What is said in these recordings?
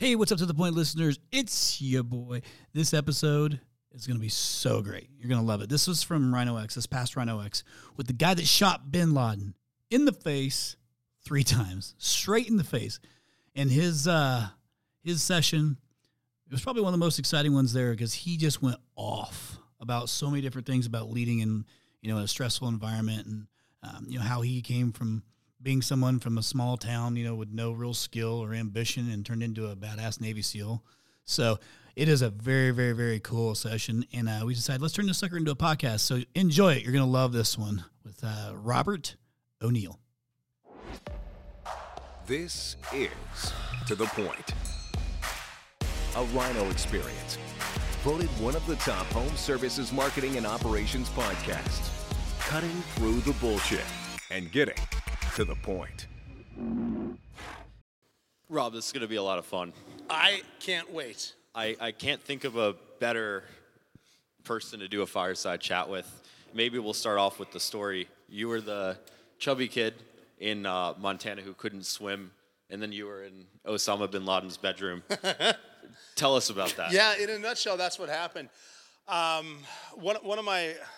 Hey, what's up to the point, listeners? It's your boy. This episode is going to be so great. You're going to love it. This was from Rhino X, this past Rhino X, with the guy that shot bin Laden in the face 3 times, straight in the face. And his session, it was probably one of the most exciting ones there because he just went off about so many different things about leading in, a stressful environment and, how he came from being someone from a small town, with no real skill or ambition and turned into a badass Navy SEAL. So it is a very, very, very cool session. And we decided, let's turn this sucker into a podcast. So enjoy it. You're going to love this one with Robert O'Neill. This is To The Point, a Rhino experience. Voted one of the top home services marketing and operations podcasts. Cutting through the bullshit and getting to the point. Rob, this is going to be a lot of fun. I can't wait. I can't think of a better person to do a fireside chat with. Maybe we'll start off with the story. You were the chubby kid in Montana who couldn't swim, and then you were in Osama bin Laden's bedroom. Tell us about that. Yeah, in a nutshell, that's what happened. One of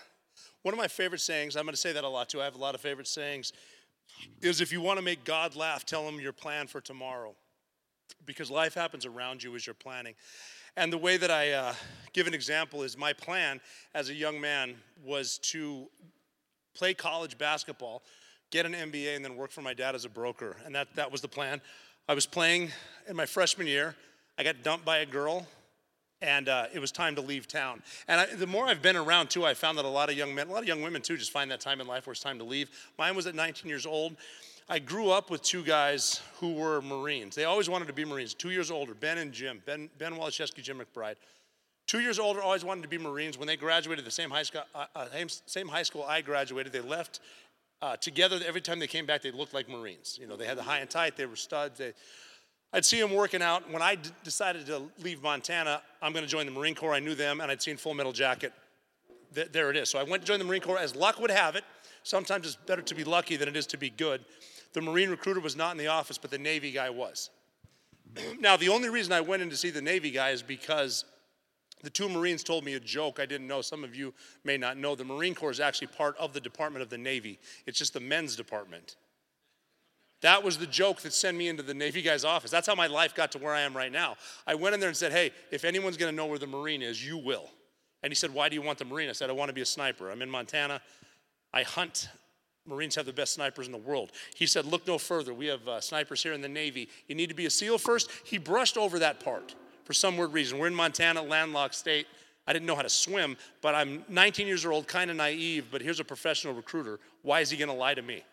my favorite sayings, I'm going to say that a lot too, I have a lot of favorite sayings, is if you want to make God laugh, tell him your plan for tomorrow. Because life happens around you as you're planning. And the way that I give an example is my plan as a young man was to play college basketball, get an MBA, and then work for my dad as a broker. And that was the plan. I was playing in my freshman year. I got dumped by a girl, and it was time to leave town. And the more I've been around, too, I found that a lot of young men, a lot of young women, too, just find that time in life where it's time to leave. Mine was at 19 years old. I grew up with 2 guys who were Marines. They always wanted to be Marines, 2 years older, Ben and Jim, Ben Waliszewski, Jim McBride. 2 years older, always wanted to be Marines. When they graduated the same high school I graduated, they left together. Every time they came back, they looked like Marines. They had the high and tight, they were studs. I'd see them working out. When I decided to leave Montana, I'm going to join the Marine Corps. I knew them, and I'd seen Full Metal Jacket. There it is. So I went to join the Marine Corps. As luck would have it, sometimes it's better to be lucky than it is to be good. The Marine recruiter was not in the office, but the Navy guy was. Now, the only reason I went in to see the Navy guy is because the 2 Marines told me a joke I didn't know. Some of you may not know. The Marine Corps is actually part of the Department of the Navy. It's just the men's department. That was the joke that sent me into the Navy guy's office. That's how my life got to where I am right now. I went in there and said, hey, if anyone's going to know where the Marine is, you will. And he said, why do you want the Marine? I said, I want to be a sniper. I'm in Montana. I hunt. Marines have the best snipers in the world. He said, look no further. We have snipers here in the Navy. You need to be a SEAL first. He brushed over that part for some weird reason. We're in Montana, landlocked state. I didn't know how to swim, but I'm 19 years old, kind of naive, but here's a professional recruiter. Why is he going to lie to me?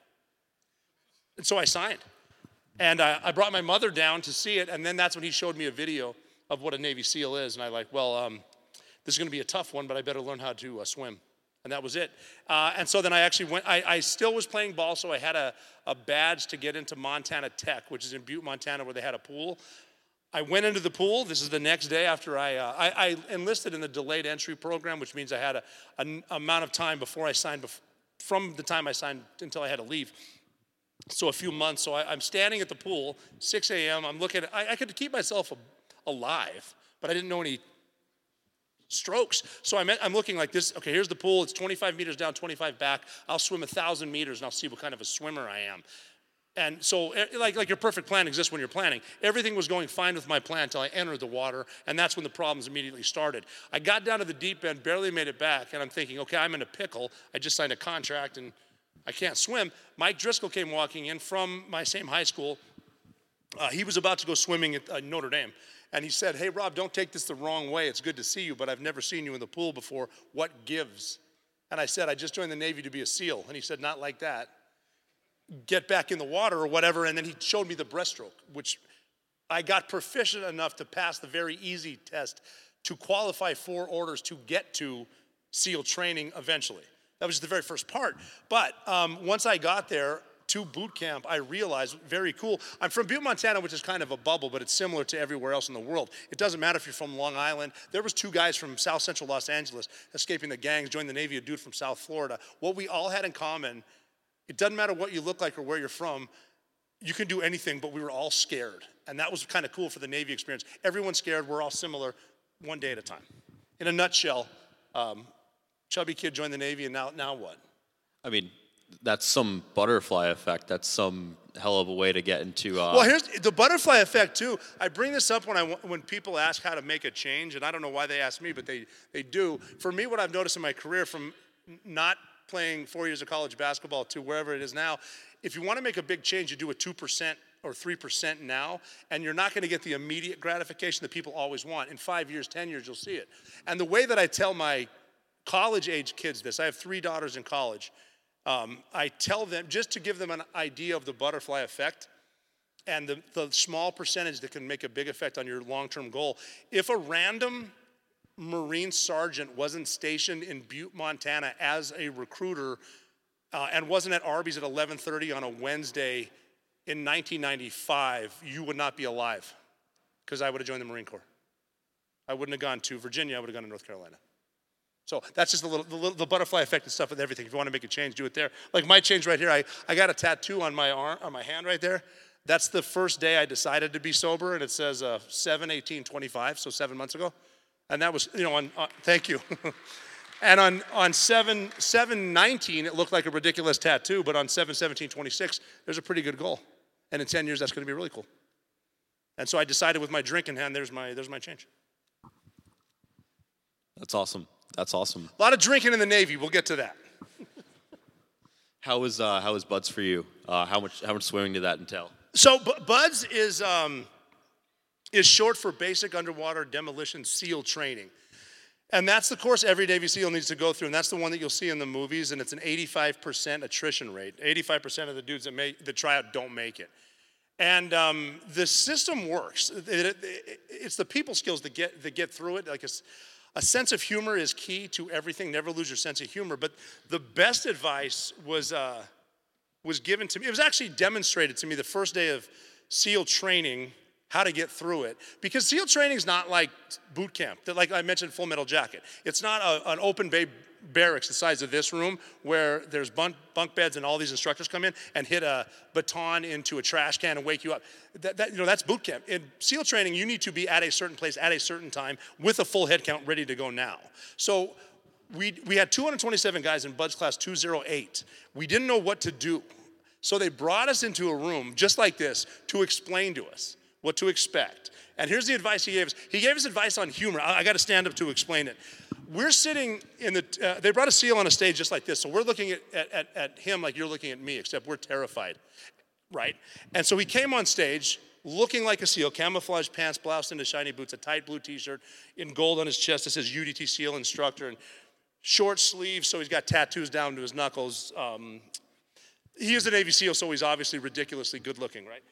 And so I signed. And I brought my mother down to see it, and then that's when he showed me a video of what a Navy SEAL is. And I this is going to be a tough one, but I better learn how to swim. And that was it. And so then I actually went, I still was playing ball, so I had a badge to get into Montana Tech, which is in Butte, Montana, where they had a pool. I went into the pool. This is the next day after I enlisted in the delayed entry program, which means I had an amount of time before I signed, from the time I signed until I had to leave. So a few months. So I'm standing at the pool, 6 a.m. I'm looking, I could keep myself alive, but I didn't know any strokes. So I'm looking like this. Okay, here's the pool. It's 25 meters down, 25 back. I'll swim 1,000 meters and I'll see what kind of a swimmer I am. And so like your perfect plan exists when you're planning. Everything was going fine with my plan until I entered the water, and that's when the problems immediately started. I got down to the deep end, barely made it back, and I'm thinking, okay, I'm in a pickle. I just signed a contract and I can't swim. Mike Driscoll came walking in from my same high school. He was about to go swimming at Notre Dame. And he said, hey, Rob, don't take this the wrong way. It's good to see you, but I've never seen you in the pool before. What gives? And I said, I just joined the Navy to be a SEAL. And he said, not like that. Get back in the water or whatever. And then he showed me the breaststroke, which I got proficient enough to pass the very easy test to qualify for orders to get to SEAL training eventually. That was just the very first part. But once I got there, to boot camp, I realized, very cool. I'm from Butte, Montana, which is kind of a bubble, but it's similar to everywhere else in the world. It doesn't matter if you're from Long Island. There was 2 guys from South Central Los Angeles escaping the gangs, joined the Navy, a dude from South Florida. What we all had in common, it doesn't matter what you look like or where you're from, you can do anything, but we were all scared. And that was kind of cool for the Navy experience. Everyone's scared. We're all similar, one day at a time. In a nutshell, chubby kid joined the Navy, and now what? I mean, that's some butterfly effect. That's some hell of a way to get into. Well, here's the butterfly effect too. I bring this up when people ask how to make a change, and I don't know why they ask me, but they do. For me, what I've noticed in my career, from not playing 4 years of college basketball to wherever it is now, if you want to make a big change, you do a 2% or 3% now, and you're not going to get the immediate gratification that people always want. In 5 years, 10 years, you'll see it. And the way that I tell my college-age kids this, I have 3 daughters in college. I tell them, just to give them an idea of the butterfly effect and the small percentage that can make a big effect on your long-term goal. If a random Marine sergeant wasn't stationed in Butte, Montana as a recruiter and wasn't at Arby's at 11:30 on a Wednesday in 1995, you would not be alive, because I would have joined the Marine Corps. I wouldn't have gone to Virginia. I would have gone to North Carolina. So that's just the butterfly effect and stuff with everything. If you want to make a change, do it there. Like my change right here, I got a tattoo on my arm, on my hand right there. That's the first day I decided to be sober, and it says 7/18/25, so 7 months ago. And that was, thank you. And on 7/19, it looked like a ridiculous tattoo, but on 7/17/26, there's a pretty good goal. And in 10 years, that's going to be really cool. And so I decided with my drink in hand, there's my change. That's awesome. That's awesome. A lot of drinking in the Navy. We'll get to that. How was Buds for you? How much swimming did that entail? So Buds is short for Basic Underwater Demolition SEAL Training. And that's the course every Navy SEAL needs to go through, and that's the one that you'll see in the movies, and it's an 85% attrition rate. 85% of the dudes that try out don't make it. And the system works. It's the people skills that get through it. Like a sense of humor is key to everything. Never lose your sense of humor. But the best advice was given to me. It was actually demonstrated to me the first day of SEAL training, how to get through it. Because SEAL training is not like boot camp. Like I mentioned, Full Metal Jacket. It's not an open bay barracks the size of this room where there's bunk beds and all these instructors come in and hit a baton into a trash can and wake you up. That's boot camp. In SEAL training, you need to be at a certain place at a certain time with a full head count ready to go now. So we had 227 guys in Buds Class 208. We didn't know what to do. So they brought us into a room just like this to explain to us what to expect. And here's the advice he gave us. He gave us advice on humor. I got to stand up to explain it. We're sitting in they brought a SEAL on a stage just like this. So we're looking at him like you're looking at me, except we're terrified, right? And so he came on stage looking like a SEAL, camouflage pants, blouse into shiny boots, a tight blue t-shirt in gold on his chest that says UDT SEAL Instructor, and short sleeves, so he's got tattoos down to his knuckles. He is a Navy SEAL, so he's obviously ridiculously good looking, right?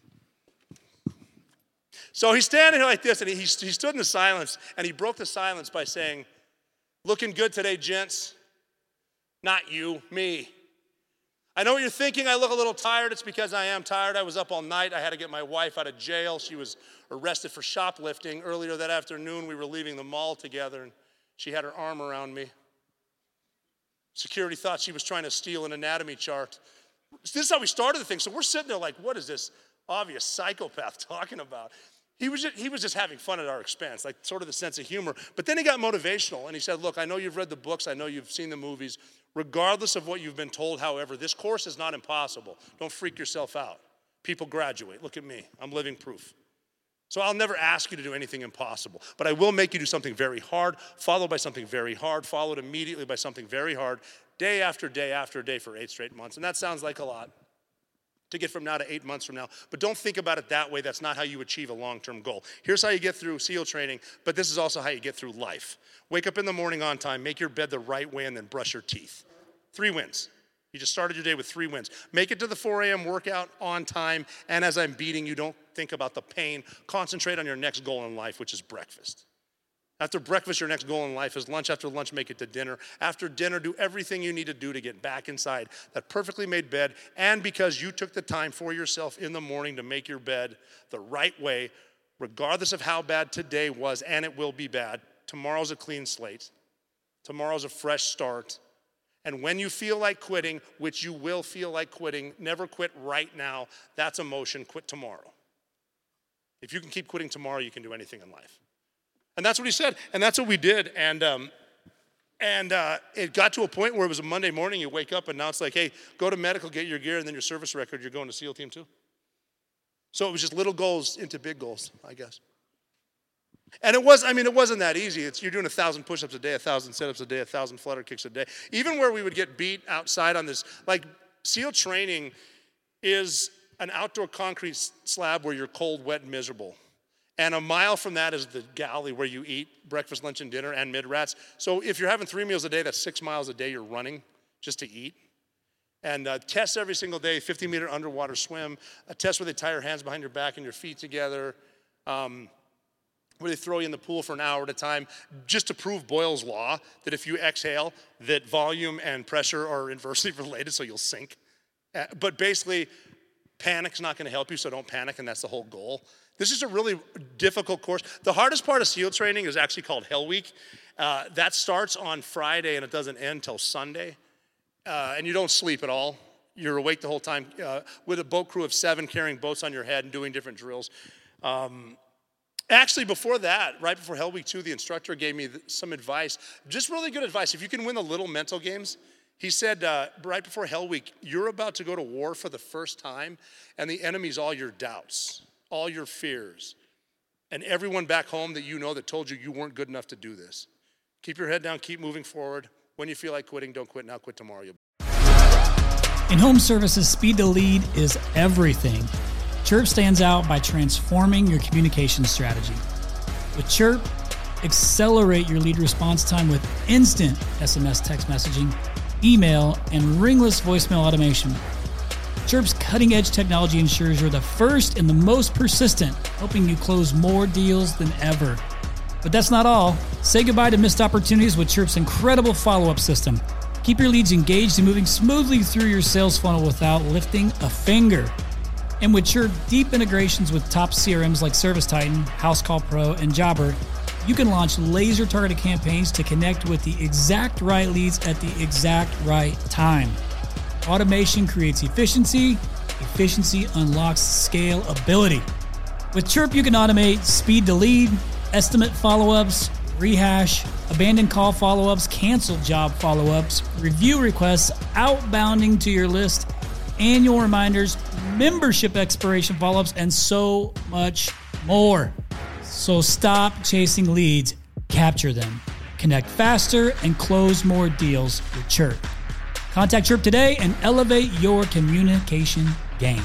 So he's standing here like this, and he stood in the silence, and he broke the silence by saying, "Looking good today, gents. Not you, me. I know what you're thinking. I look a little tired. It's because I am tired. I was up all night. I had to get my wife out of jail. She was arrested for shoplifting. Earlier that afternoon, we were leaving the mall together, and she had her arm around me. Security thought she was trying to steal an anatomy chart." This is how we started the thing. So we're sitting there like, what is this obvious psychopath talking about? He was just having fun at our expense, like sort of the sense of humor. But then he got motivational, and he said, "Look, I know you've read the books. I know you've seen the movies. Regardless of what you've been told, however, this course is not impossible. Don't freak yourself out. People graduate. Look at me. I'm living proof. So I'll never ask you to do anything impossible, but I will make you do something very hard, followed by something very hard, followed immediately by something very hard, day after day after day for 8 straight months." And that sounds like a lot to get from now to 8 months from now. But don't think about it that way. That's not how you achieve a long-term goal. Here's how you get through SEAL training, but this is also how you get through life. Wake up in the morning on time, make your bed the right way, and then brush your teeth. 3 wins. You just started your day with 3 wins. Make it to the 4 a.m. workout on time, and as I'm beating you, don't think about the pain. Concentrate on your next goal in life, which is breakfast. After breakfast, your next goal in life is lunch. After lunch, make it to dinner. After dinner, do everything you need to do to get back inside that perfectly made bed. And because you took the time for yourself in the morning to make your bed the right way, regardless of how bad today was, and it will be bad, tomorrow's a clean slate. Tomorrow's a fresh start. And when you feel like quitting, which you will feel like quitting, never quit right now. That's emotion. Quit tomorrow. If you can keep quitting tomorrow, you can do anything in life. And that's what he said, and that's what we did. And it got to a point where it was a Monday morning, you wake up, and now it's like, hey, go to medical, get your gear, and then your service record, you're going to SEAL Team 2. So it was just little goals into big goals, I guess. And it wasn't that easy. You're doing 1,000 push-ups a day, 1,000 sit-ups a day, 1,000 flutter kicks a day. Even where we would get beat outside on this, like SEAL training is an outdoor concrete slab where you're cold, wet, and miserable. And a mile from that is the galley where you eat breakfast, lunch, and dinner and mid-rats. So if you're having 3 meals a day, that's 6 miles a day you're running just to eat. And tests every single day, 50-meter underwater swim, a test where they tie your hands behind your back and your feet together, where they throw you in the pool for an hour at a time, just to prove Boyle's law, that if you exhale, that volume and pressure are inversely related, so you'll sink. But basically, panic's not going to help you, so don't panic, and that's the whole goal. This is a really difficult course. The hardest part of SEAL training is actually called Hell Week. That starts on Friday, and it doesn't end till Sunday. And you don't sleep at all. You're awake the whole time with a boat crew of 7 carrying boats on your head and doing different drills. Actually, before that, right before Hell Week 2, the instructor gave me some advice, just really good advice. If you can win the little mental games, he said right before Hell Week, you're about to go to war for the first time, and the enemy's all your doubts, all your fears, and everyone back home that you know that told you weren't good enough to do this. Keep your head down, keep moving forward. When you feel like quitting, don't quit now, quit tomorrow. In home services, speed to lead is everything. Chirp stands out by transforming your communication strategy. With Chirp, accelerate your lead response time with instant SMS text messaging, email, and ringless voicemail automation. Chirp's cutting-edge technology ensures you're the first and the most persistent, helping you close more deals than ever. But that's not all. Say goodbye to missed opportunities with Chirp's incredible follow-up system. Keep your leads engaged and moving smoothly through your sales funnel without lifting a finger. And with Chirp deep integrations with top CRMs like ServiceTitan, Housecall Pro, and Jobber, you can launch laser-targeted campaigns to connect with the exact right leads at the exact right time. Automation creates efficiency. Efficiency unlocks scalability. With Chirp, you can automate speed to lead, estimate follow-ups, rehash, abandoned call follow-ups, canceled job follow-ups, review requests, outbounding to your list, annual reminders, membership expiration follow-ups, and so much more. So stop chasing leads, capture them. Connect faster and close more deals with Chirp. Contact Chirp today and elevate your communication game.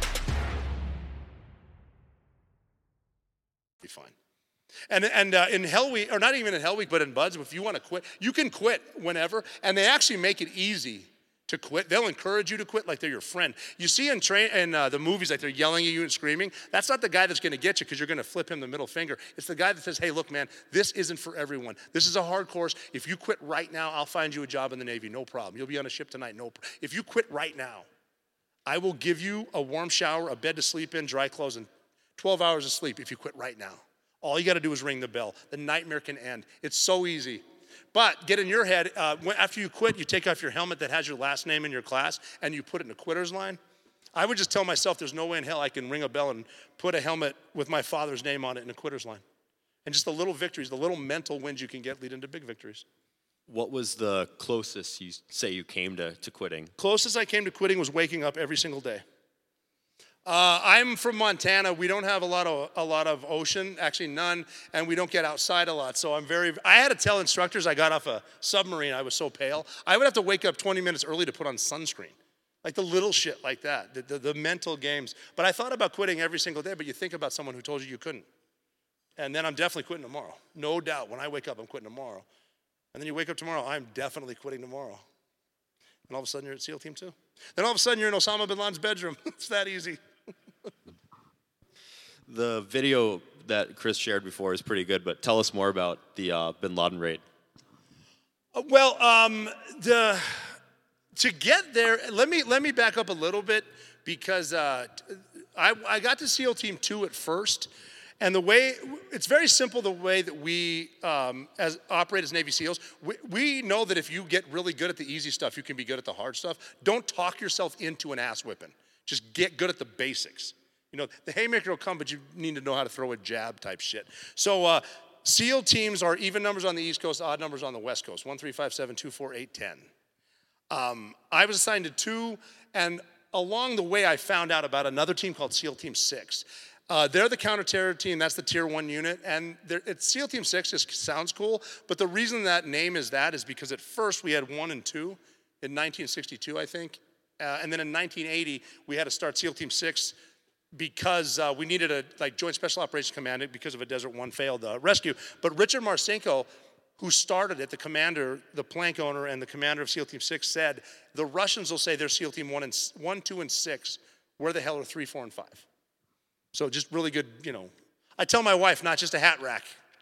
Be fine. And in Hell Week, or not even in Hell Week, but in Buds, if you want to quit, you can quit whenever, and they actually make it easy to quit. They'll encourage you to quit like they're your friend. You see in the movies, like they're yelling at you and screaming. That's not the guy that's going to get you because you're going to flip him the middle finger. It's the guy that says, hey, look, man, this isn't for everyone. This is a hard course. If you quit right now, I'll find you a job in the Navy. No problem. You'll be on a ship tonight. If you quit right now, I will give you a warm shower, a bed to sleep in, dry clothes, and 12 hours of sleep if you quit right now. All you got to do is ring the bell. The nightmare can end. It's so easy. But get in your head, after you quit, you take off your helmet that has your last name in your class, and you put it in a quitter's line. I would just tell myself there's no way in hell I can ring a bell and put a helmet with my father's name on it in a quitter's line. And just the little victories, the little mental wins you can get lead into big victories. What was the closest you say you came to quitting? Closest I came to quitting was waking up every single day. I'm from Montana. We don't have a lot of ocean, actually none, and we don't get outside a lot. So I had to tell instructors I got off a submarine. I was so pale. I would have to wake up 20 minutes early to put on sunscreen. Like the little shit like that, the mental games. But I thought about quitting every single day, but you think about someone who told you couldn't. And then I'm definitely quitting tomorrow. No doubt. When I wake up, I'm quitting tomorrow. And then you wake up tomorrow, I'm definitely quitting tomorrow. And all of a sudden, you're at SEAL Team 2. Then all of a sudden, you're in Osama bin Laden's bedroom. It's that easy. The video that Chris shared before is pretty good, but tell us more about the bin Laden raid. To get there, let me back up a little bit because I got to SEAL Team 2 at first, and it's very simple the way that we operate as Navy SEALs. We know that if you get really good at the easy stuff, you can be good at the hard stuff. Don't talk yourself into an ass whipping. Just get good at the basics. You know, the haymaker will come, but you need to know how to throw a jab type shit. So SEAL teams are even numbers on the East Coast, odd numbers on the West Coast, 1, 3, 5, 7, 2, 4, 8, 10. I was assigned to 2, and along the way I found out about another team called SEAL Team 6. They're the counterterror team. That's the Tier 1 unit. And SEAL Team 6 just sounds cool. But the reason that name is because at first we had 1 and 2 in 1962, I think. And then in 1980, we had to start SEAL Team 6 because we needed a Joint Special Operations Command because of a Desert 1 failed rescue. But Richard Marcinko, who started it, the commander, the plank owner, and the commander of SEAL Team 6 said, the Russians will say they're SEAL Team 1, 2, and 6. Where the hell are 3, 4, and 5? So just really good, you know. I tell my wife, not just a hat rack.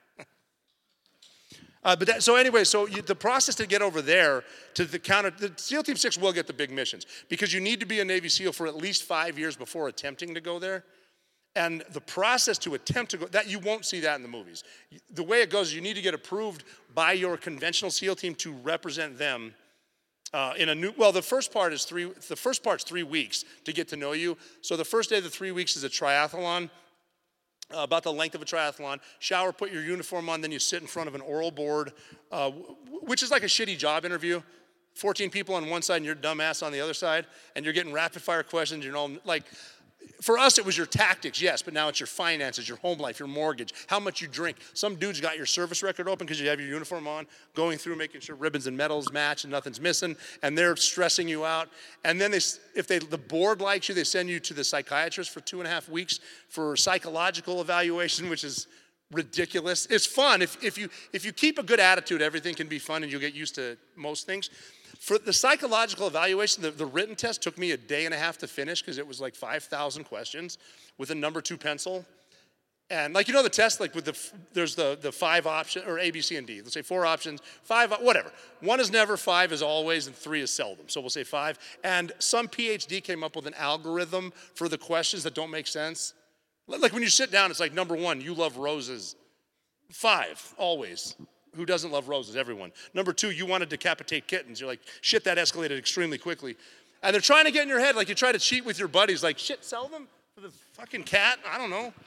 The process to get over there to the SEAL Team 6 will get the big missions because you need to be a Navy SEAL for at least 5 years before attempting to go there. And the process to attempt to go, that you won't see that in the movies. The way it goes is you need to get approved by your conventional SEAL team to represent them the first part's 3 weeks to get to know you. So the first day of the 3 weeks is a triathlon, about the length of a triathlon. Shower, put your uniform on, then you sit in front of an oral board, which is like a shitty job interview. 14 people on one side and your dumbass on the other side, and you're getting rapid fire questions. You know, like, for us, it was your tactics, yes, but now it's your finances, your home life, your mortgage, how much you drink. Some dude's got your service record open because you have your uniform on, going through, making sure ribbons and medals match and nothing's missing, and they're stressing you out. And then if the board likes you, they send you to the psychiatrist for 2.5 weeks for psychological evaluation, which is ridiculous. It's fun. If you keep a good attitude, everything can be fun and you'll get used to most things. For the psychological evaluation, the written test took me 1.5 days to finish because it was like 5,000 questions with a number 2 pencil. And like, you know, the test, like there's the 5 options, or A, B, C, and D. Let's say 4 options, 5, whatever. 1 is never, 5 is always, and 3 is seldom. So we'll say 5. And some PhD came up with an algorithm for the questions that don't make sense. Like when you sit down, it's like number 1, you love roses. 5, always. Who doesn't love roses? Everyone. Number 2, you want to decapitate kittens. You're like, shit, that escalated extremely quickly. And they're trying to get in your head, like you try to cheat with your buddies, like, shit, sell them for the fucking cat? I don't know.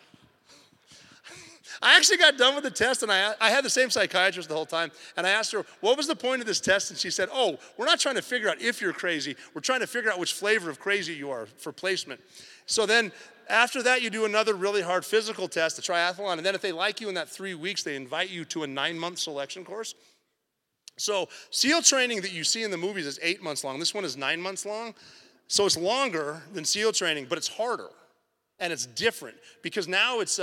I actually got done with the test, and I had the same psychiatrist the whole time, and I asked her, what was the point of this test? And she said, we're not trying to figure out if you're crazy. We're trying to figure out which flavor of crazy you are for placement. So then after that, you do another really hard physical test, the triathlon, and then if they like you in that 3 weeks, they invite you to a 9-month selection course. So SEAL training that you see in the movies is 8 months long. This one is 9 months long. So it's longer than SEAL training, but it's harder, and it's different because now it's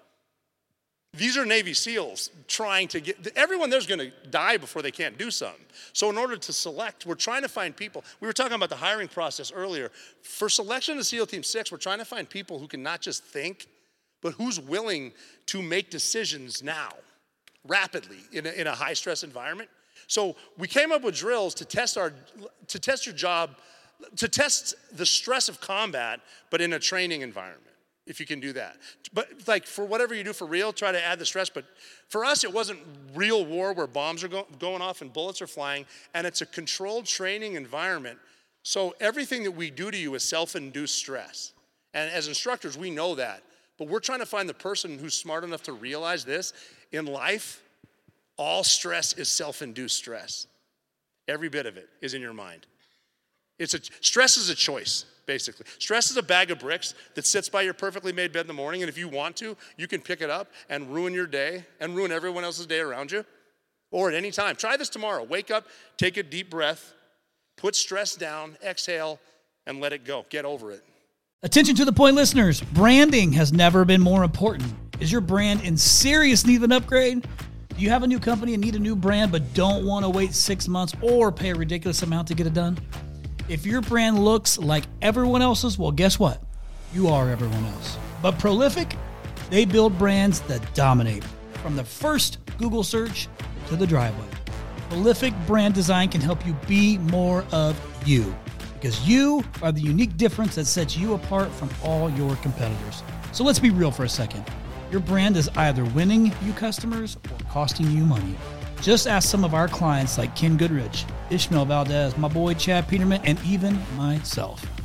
these are Navy SEALs trying to everyone there's going to die before they can't do something. So in order to select, we're trying to find people. We were talking about the hiring process earlier. For selection to SEAL Team 6, we're trying to find people who can not just think, but who's willing to make decisions now, rapidly, in a high-stress environment. So we came up with drills to test your job, to test the stress of combat, but in a training environment. If you can do that. But like for whatever you do for real, try to add the stress. But for us, it wasn't real war where bombs are going off and bullets are flying, and it's a controlled training environment. So everything that we do to you is self-induced stress. And as instructors, we know that. But we're trying to find the person who's smart enough to realize this. In life, all stress is self-induced stress. Every bit of it is in your mind. Stress is a choice. Basically. Stress is a bag of bricks that sits by your perfectly made bed in the morning, and if you want to, you can pick it up and ruin your day and ruin everyone else's day around you, or at any time. Try this tomorrow. Wake up, take a deep breath, put stress down, exhale, and let it go. Get over it. Attention to the point, listeners. Branding has never been more important. Is your brand in serious need of an upgrade? Do you have a new company and need a new brand but don't want to wait 6 months or pay a ridiculous amount to get it done? If your brand looks like everyone else's, well, guess what? You are everyone else. But Prolific, they build brands that dominate. From the first Google search to the driveway. Prolific brand design can help you be more of you. Because you are the unique difference that sets you apart from all your competitors. So let's be real for a second. Your brand is either winning you customers or costing you money. Just ask some of our clients like Ken Goodrich, Ishmael Valdez, my boy Chad Peterman, and even myself.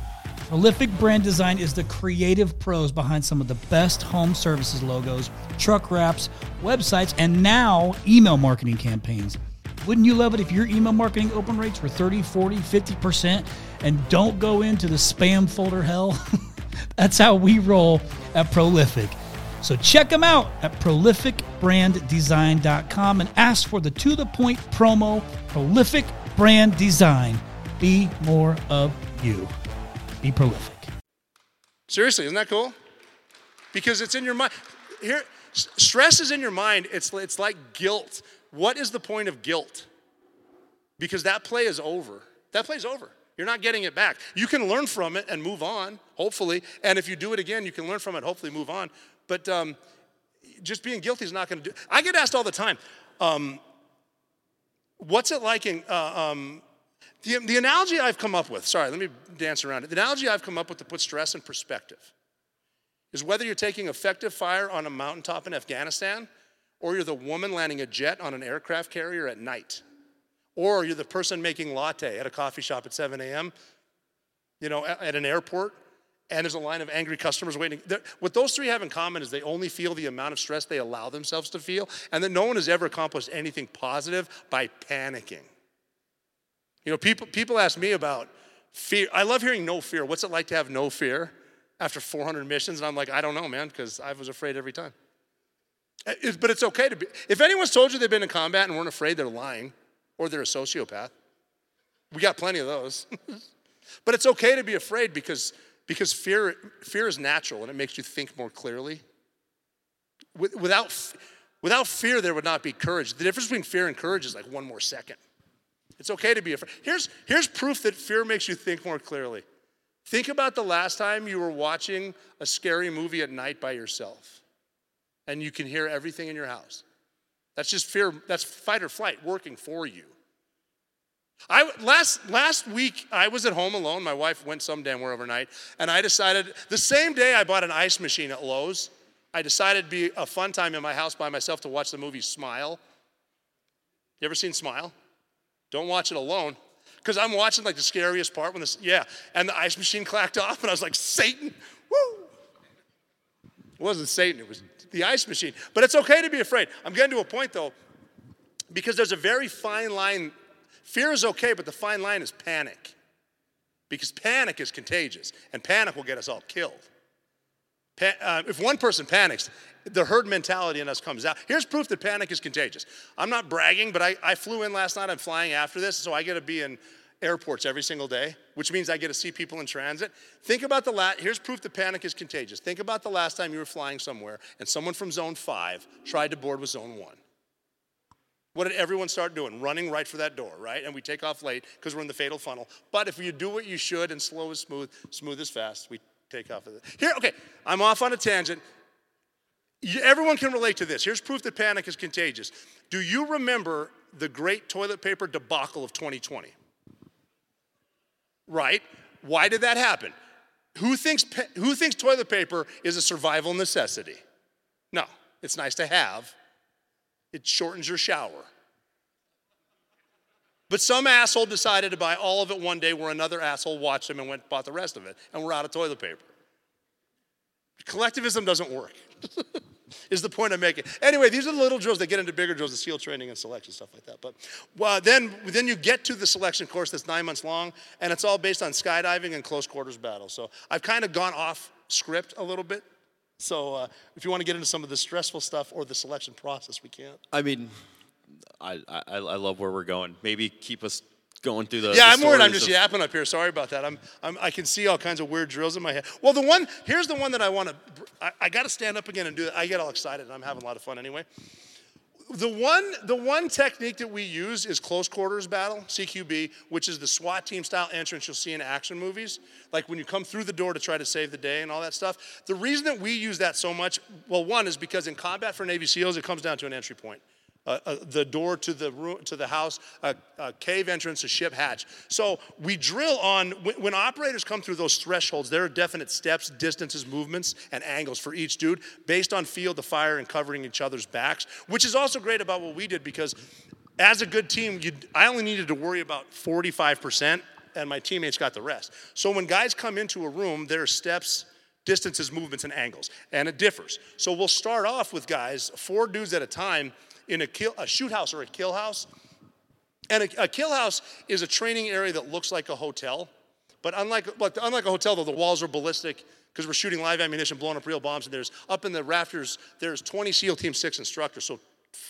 Prolific Brand Design is the creative pros behind some of the best home services logos, truck wraps, websites, and now email marketing campaigns. Wouldn't you love it if your email marketing open rates were 30, 40, 50% and don't go into the spam folder hell? That's how we roll at Prolific. So check them out at prolificbranddesign.com and ask for the To The Point promo, Prolific Brand Design. Be more of you. Be prolific. Seriously, isn't that cool? Because it's in your mind. Here, stress is in your mind. It's like guilt. What is the point of guilt? Because that play is over. That play's over. You're not getting it back. You can learn from it and move on, hopefully. And if you do it again, you can learn from it, hopefully move on. But just being guilty is not going to do. I get asked all the time, what's it like in the analogy I've come up with, sorry, let me dance around it. The analogy I've come up with to put stress in perspective is whether you're taking effective fire on a mountaintop in Afghanistan, or you're the woman landing a jet on an aircraft carrier at night, or you're the person making latte at a coffee shop at 7 a.m., at an airport, and there's a line of angry customers waiting. What those three have in common is they only feel the amount of stress they allow themselves to feel, and that no one has ever accomplished anything positive by panicking. People ask me about fear. I love hearing no fear. What's it like to have no fear after 400 missions? And I'm like, I don't know, man, because I was afraid every time. But it's okay to be. If anyone's told you they've been in combat and weren't afraid, they're lying, or they're a sociopath. We got plenty of those. But it's okay to be afraid because fear is natural and it makes you think more clearly. Without fear, there would not be courage. The difference between fear and courage is like one more second. It's okay to be afraid. Here's proof that fear makes you think more clearly. Think about the last time you were watching a scary movie at night by yourself and you can hear everything in your house. That's just fear. That's fight or flight working for you. Last week, I was at home alone. My wife went some damn where overnight, and I decided, the same day I bought an ice machine at Lowe's, I decided it'd be a fun time in my house by myself to watch the movie Smile. You ever seen Smile? Don't watch it alone, because I'm watching like the scariest part when and the ice machine clacked off, and I was like, Satan, woo! It wasn't Satan, it was the ice machine. But it's okay to be afraid. I'm getting to a point, though, because there's a very fine line. Fear is okay, but the fine line is panic. Because panic is contagious, and panic will get us all killed. If one person panics, the herd mentality in us comes out. Here's proof that panic is contagious. I'm not bragging, but I flew in last night. I'm flying after this, so I get to be in airports every single day, which means I get to see people in transit. Think about here's proof that panic is contagious. Think about the last time you were flying somewhere and someone from Zone 5 tried to board with Zone 1. What did everyone start doing? Running right for that door, right? And we take off late because we're in the fatal funnel. But if you do what you should and slow is smooth, smooth is fast, we take off of it. Here, okay, I'm off on a tangent. Everyone can relate to this. Here's proof that panic is contagious. Do you remember the great toilet paper debacle of 2020? Right? Why did that happen? Who thinks toilet paper is a survival necessity? No, it's nice to have. It shortens your shower. But some asshole decided to buy all of it one day where another asshole watched him and bought the rest of it, and we're out of toilet paper. Collectivism doesn't work, is the point I'm making. Anyway, these are the little drills that get into bigger drills, the SEAL training and selection, stuff like that. But then you get to the selection course that's 9 months long, and it's all based on skydiving and close quarters battles. So I've kind of gone off script a little bit. So if you want to get into some of the stressful stuff or the selection process, we can. I mean, I love where we're going. Maybe keep us going through the I'm worried I'm just yapping up here. Sorry about that. I can see all kinds of weird drills in my head. Well, here's the one that I want to, I got to stand up again and do it. I get all excited and I'm having a lot of fun anyway. The one technique that we use is close quarters battle, CQB, which is the SWAT team style entrance you'll see in action movies, like when you come through the door to try to save the day and all that stuff. The reason that we use that so much, well, one is because in combat for Navy SEALs, it comes down to an entry point. The door to the house, a cave entrance, a ship hatch. So we drill on, when operators come through those thresholds, there are definite steps, distances, movements, and angles for each dude based on field of fire and covering each other's backs, which is also great about what we did because as a good team, I only needed to worry about 45% and my teammates got the rest. So when guys come into a room, there are steps, distances, movements, and angles, and it differs. So we'll start off with guys, 4 dudes at a time, in a shoot house or a kill house. And a kill house is a training area that looks like a hotel. But unlike a hotel, though, the walls are ballistic because we're shooting live ammunition, blowing up real bombs. And there's up in the rafters, there's 20 SEAL Team 6 instructors. So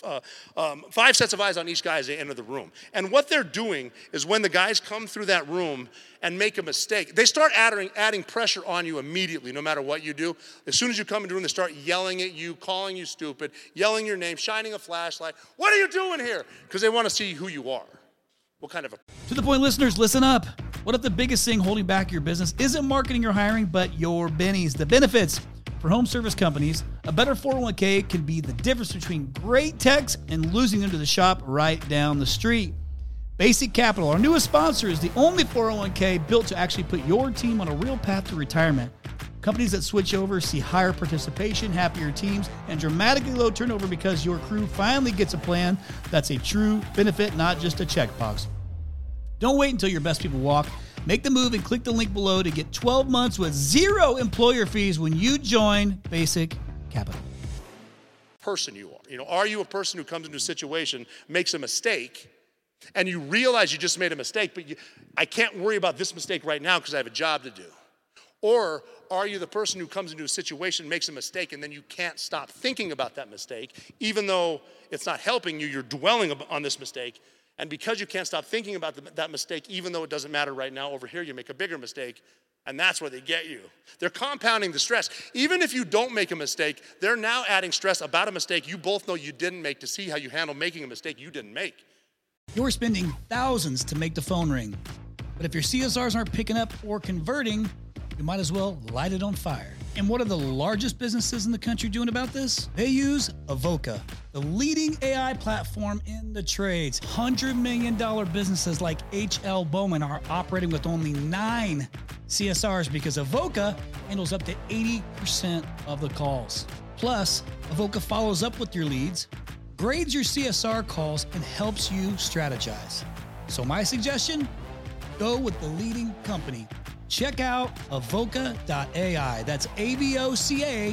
5 sets of eyes on each guy as they enter the room. And what they're doing is when the guys come through that room and make a mistake, they start adding pressure on you immediately, no matter what you do. As soon as you come into the room, they start yelling at you, calling you stupid, yelling your name, shining a flashlight. What are you doing here? Because they want to see who you are. What kind of a... To the point, listeners, listen up. What if the biggest thing holding back your business isn't marketing or hiring, but your bennies, the benefits? For home service companies, a better 401k can be the difference between great techs and losing them to the shop right down the street. Basic Capital, our newest sponsor, is the only 401k built to actually put your team on a real path to retirement. Companies that switch over see higher participation, happier teams, and dramatically low turnover because your crew finally gets a plan that's a true benefit, not just a checkbox. Don't wait until your best people walk. Make the move and click the link below to get 12 months with 0 employer fees when you join Basic Capital. Person you are. Are you a person who comes into a situation, makes a mistake, and you realize you just made a mistake, but I can't worry about this mistake right now because I have a job to do? Or are you the person who comes into a situation, makes a mistake, and then you can't stop thinking about that mistake, even though it's not helping you, you're dwelling on this mistake, and because you can't stop thinking about that mistake, even though it doesn't matter right now, over here you make a bigger mistake, and that's where they get you. They're compounding the stress. Even if you don't make a mistake, they're now adding stress about a mistake you both know you didn't make to see how you handle making a mistake you didn't make. You're spending thousands to make the phone ring, but if your CSRs aren't picking up or converting, you might as well light it on fire. And what are the largest businesses in the country doing about this? They use Avoca, the leading AI platform in the trades. $100 million businesses like H.L. Bowman are operating with only 9 CSRs because Avoca handles up to 80% of the calls. Plus, Avoca follows up with your leads, grades your CSR calls, and helps you strategize. So my suggestion, go with the leading company. Check out avoca.ai. That's avoca.ai.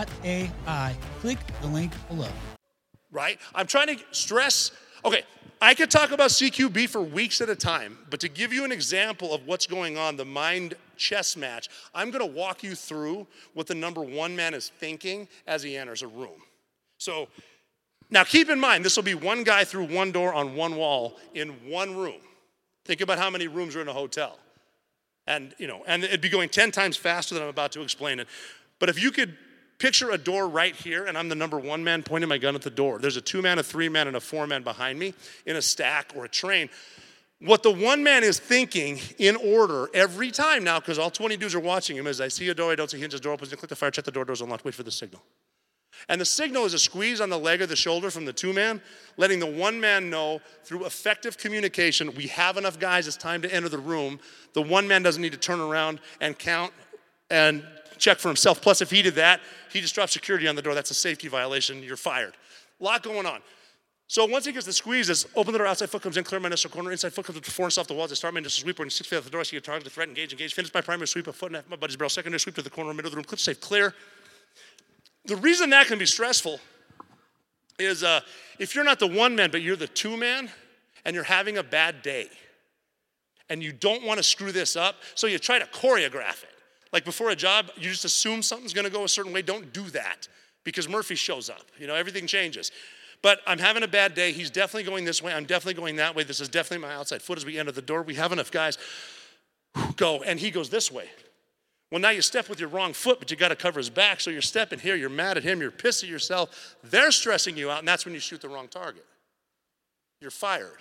Click the link below. Right? I'm trying to stress. Okay, I could talk about CQB for weeks at a time, but to give you an example of what's going on, the mind chess match, I'm going to walk you through what the number 1 man is thinking as he enters a room. So now keep in mind, this will be one guy through one door on one wall in one room. Think about how many rooms are in a hotel. And it'd be going 10 times faster than I'm about to explain it. But if you could picture a door right here, and I'm the number 1 man pointing my gun at the door. There's a 2-man, a 3-man, and a 4-man behind me in a stack or a train. What the 1 man is thinking in order every time now, because all 20 dudes are watching him, is I see a door, I don't see hinges, door opens, click the fire, check the door's unlocked, wait for the signal. And the signal is a squeeze on the leg or the shoulder from the 2-man, letting the 1 man know through effective communication, we have enough guys, it's time to enter the room. The 1 man doesn't need to turn around and count and check for himself. Plus, if he did that, he just dropped security on the door. That's a safety violation. You're fired. A lot going on. So once he gets the squeezes, open the door, outside foot comes in, clear my initial corner, inside foot comes up to 4 inches off the wall, I start my initial sweep, we're in 6 feet off the door, I see a target, the threat, engage, finish my primary sweep, a foot and a half, my buddy's barrel, secondary sweep to the corner, middle of the room, clip safe, clear. The reason that can be stressful is if you're not the 1 man, but you're the 2 man, and you're having a bad day, and you don't want to screw this up, so you try to choreograph it. Like before a job, you just assume something's going to go a certain way. Don't do that because Murphy shows up. Everything changes. But I'm having a bad day. He's definitely going this way. I'm definitely going that way. This is definitely my outside foot as we enter the door. We have enough guys. Go. And he goes this way. Well, now you step with your wrong foot, but you got to cover his back. So you're stepping here. You're mad at him. You're pissed at yourself. They're stressing you out, and that's when you shoot the wrong target. You're fired.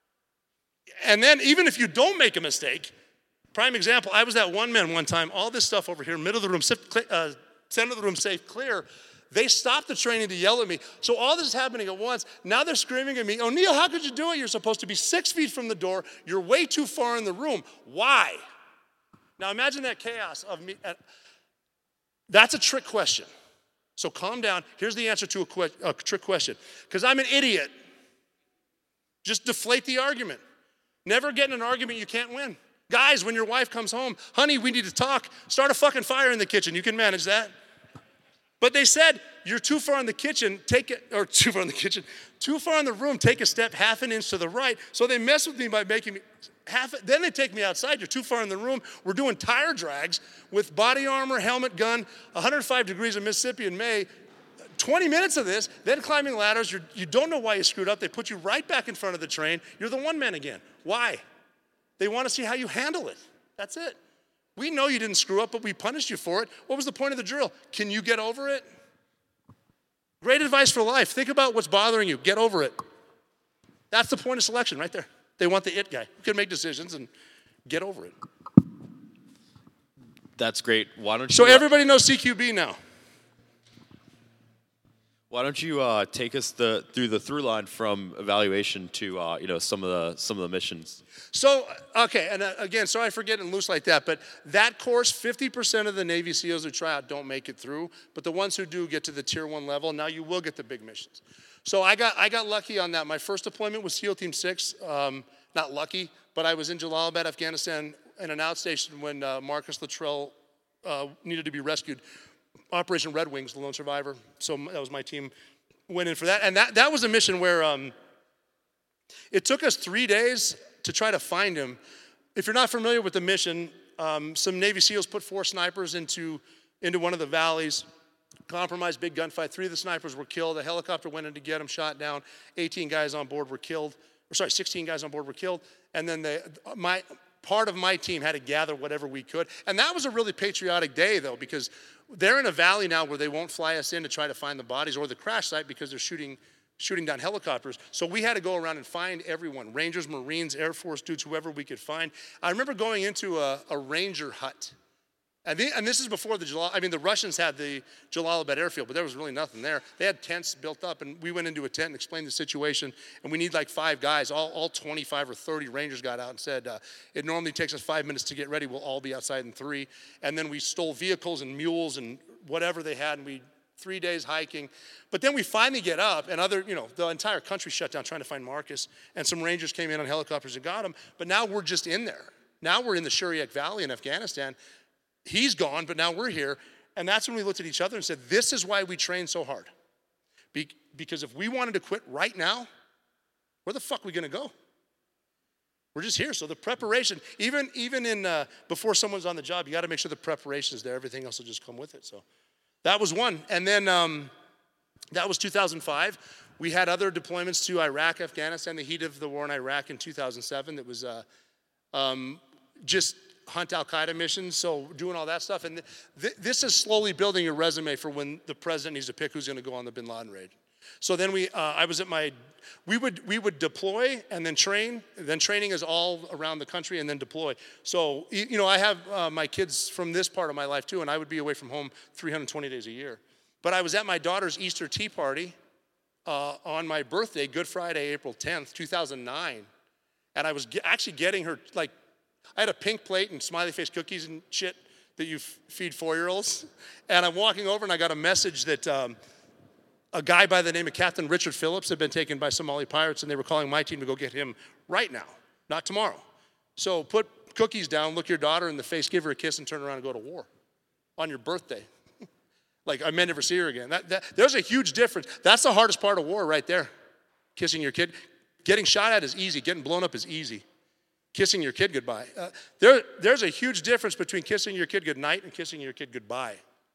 And then even if you don't make a mistake, prime example, I was that 1 man one time, all this stuff over here, middle of the room, center of the room, safe, clear. They stopped the training to yell at me. So all this is happening at once. Now they're screaming at me, O'Neal, how could you do it? You're supposed to be 6 feet from the door. You're way too far in the room. Why? Now imagine that chaos of me. That's a trick question. So calm down. Here's the answer to a trick question. Because I'm an idiot. Just deflate the argument. Never get in an argument you can't win. Guys, when your wife comes home, honey, we need to talk. Start a fucking fire in the kitchen. You can manage that. But they said, you're too far in the kitchen, too far in the room, take a step half an inch to the right. So they mess with me by making me then they take me outside. You're too far in the room. We're doing tire drags with body armor, helmet, gun, 105 degrees in Mississippi in May. 20 minutes of this, then climbing ladders. You don't know why you screwed up. They put you right back in front of the train. You're the one man again. Why? They want to see how you handle it. That's it. We know you didn't screw up, but we punished you for it. What was the point of the drill? Can you get over it? Great advice for life. Think about what's bothering you. Get over it. That's the point of selection right there. They want the it guy who can make decisions and get over it. That's great. Why don't you? So everybody knows CQB now. Why don't you take us through the through line from evaluation to some of the missions? So okay, and again, sorry for getting loose like that, but that course, 50% of the Navy SEALs who try out don't make it through, but the ones who do get to the Tier 1 level. Now you will get the big missions. So I got lucky on that. My first deployment was SEAL Team 6. Not lucky, but I was in Jalalabad, Afghanistan, in an outstation when Marcus Luttrell needed to be rescued. Operation Red Wings, the lone survivor. So that was my team. Went in for that. And that was a mission where it took us 3 days to try to find him. If you're not familiar with the mission, some Navy SEALs put 4 snipers into one of the valleys. Compromised, big gunfight. 3 of the snipers were killed. A helicopter went in to get them, shot down. 18 guys on board were killed. 16 guys on board were killed. And then part of my team had to gather whatever we could. And that was a really patriotic day, though, because they're in a valley now where they won't fly us in to try to find the bodies or the crash site because they're shooting down helicopters. So we had to go around and find everyone, Rangers, Marines, Air Force dudes, whoever we could find. I remember going into a Ranger hut. And this is before the Russians had the Jalalabad airfield, but there was really nothing there. They had tents built up, and we went into a tent and explained the situation, and we need like 5 guys. All 25 or 30 Rangers got out and said, it normally takes us 5 minutes to get ready. We'll all be outside in 3. And then we stole vehicles and mules and whatever they had, and 3 days hiking. But then we finally get up, and the entire country shut down trying to find Marcus, and some Rangers came in on helicopters and got him. But now we're just in there. Now we're in the Shuriak Valley in Afghanistan. He's gone, but now we're here. And that's when we looked at each other and said, this is why we train so hard. Because if we wanted to quit right now, where the fuck are we going to go? We're just here. So the preparation, even in before someone's on the job, you got to make sure the preparation is there. Everything else will just come with it. So that was one. And then that was 2005. We had other deployments to Iraq, Afghanistan, the heat of the war in Iraq in 2007. That was just hunt Al-Qaeda missions, so doing all that stuff. And this is slowly building your resume for when the president needs to pick who's going to go on the bin Laden raid. So then we would deploy and then train. Then training is all around the country and then deploy. So, I have my kids from this part of my life too, and I would be away from home 320 days a year. But I was at my daughter's Easter tea party on my birthday, Good Friday, April 10th, 2009. And I was actually getting her, I had a pink plate and smiley face cookies and shit that you feed 4-year-olds. And I'm walking over and I got a message that a guy by the name of Captain Richard Phillips had been taken by Somali pirates, and they were calling my team to go get him right now, not tomorrow. So put cookies down, look your daughter in the face, give her a kiss, and turn around and go to war on your birthday. I may never see her again. There's a huge difference. That's the hardest part of war right there. Kissing your kid. Getting shot at is easy. Getting blown up is easy. Kissing your kid goodbye. There's a huge difference between kissing your kid goodnight and kissing your kid goodbye.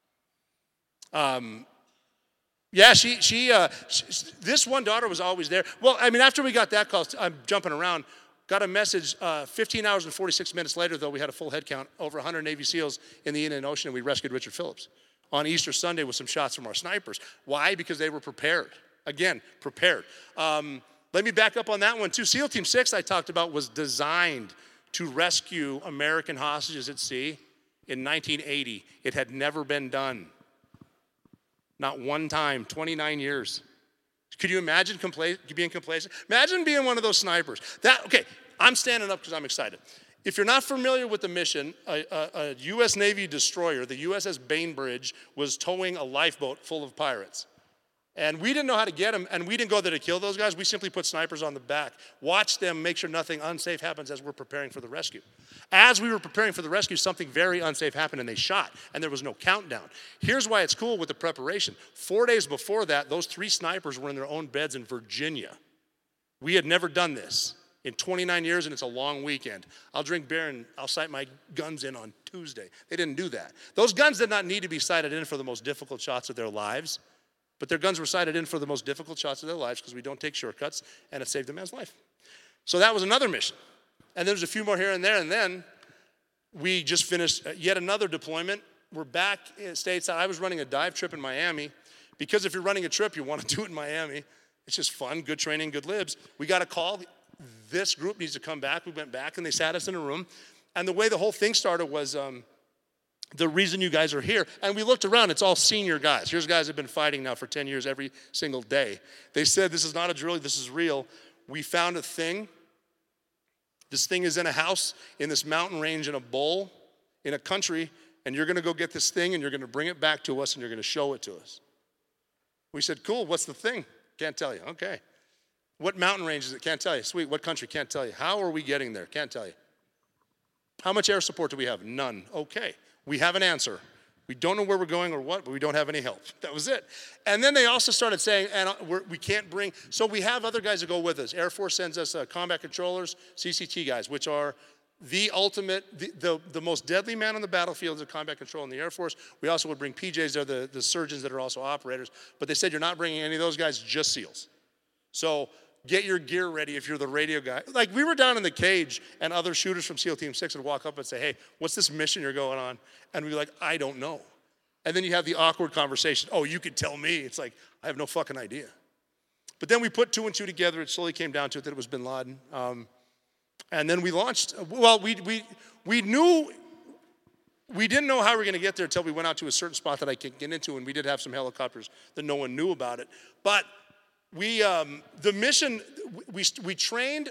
This one daughter was always there. Well, after we got that call, I'm jumping around, got a message 15 hours and 46 minutes later, though, we had a full head count, over 100 Navy SEALs in the Indian Ocean, and we rescued Richard Phillips on Easter Sunday with some shots from our snipers. Why? Because they were prepared. Again, prepared. Let me back up on that one, too. SEAL Team 6 I talked about was designed to rescue American hostages at sea in 1980. It had never been done. Not one time, 29 years. Could you imagine being complacent? Imagine being one of those snipers. I'm standing up because I'm excited. If you're not familiar with the mission, a U.S. Navy destroyer, the USS Bainbridge, was towing a lifeboat full of pirates. And we didn't know how to get them, and we didn't go there to kill those guys. We simply put snipers on the back, watch them, make sure nothing unsafe happens as we're preparing for the rescue. As we were preparing for the rescue, something very unsafe happened, and they shot, and there was no countdown. Here's why it's cool with the preparation. 4 days before that, those 3 snipers were in their own beds in Virginia. We had never done this in 29 years, and it's a long weekend. I'll drink beer, and I'll sight my guns in on Tuesday. They didn't do that. Those guns did not need to be sighted in for the most difficult shots of their lives. But their guns were sighted in for the most difficult shots of their lives because we don't take shortcuts, and it saved a man's life. So that was another mission. And there's a few more here and there, and then we just finished yet another deployment. We're back in stateside. I was running a dive trip in Miami because if you're running a trip, you want to do it in Miami. It's just fun, good training, good libs. We got a call. This group needs to come back. We went back, and they sat us in a room. And the way the whole thing started was the reason you guys are here. And we looked around, it's all senior guys. Here's guys that have been fighting now for 10 years every single day. They said, this is not a drill, this is real. We found a thing. This thing is in a house, in this mountain range, in a bowl, in a country, and you're gonna go get this thing and you're gonna bring it back to us and you're gonna show it to us. We said, cool, what's the thing? Can't tell you, okay. What mountain range is it? Can't tell you. Sweet, what country? Can't tell you. How are we getting there? Can't tell you. How much air support do we have? None, okay. We have an answer. We don't know where we're going or what, but we don't have any help. That was it. And then they also started saying, and we can't bring, so we have other guys that go with us. Air Force sends us combat controllers, CCT guys, which are the ultimate, the most deadly man on the battlefield is a combat control in the Air Force. We also would bring PJs, they're the surgeons that are also operators. But they said, you're not bringing any of those guys, just SEALs. So get your gear ready if you're the radio guy. Like, we were down in the cage, and other shooters from SEAL Team 6 would walk up and say, hey, what's this mission you're going on? And we'd be like, I don't know. And then you have the awkward conversation. Oh, you could tell me. It's like, I have no fucking idea. But then we put 2 and 2 together. It slowly came down to it that it was bin Laden. And then we launched. Well, we knew, we didn't know how we were going to get there until we went out to a certain spot that I can't get into, and we did have some helicopters that no one knew about it. But we, the mission, we trained,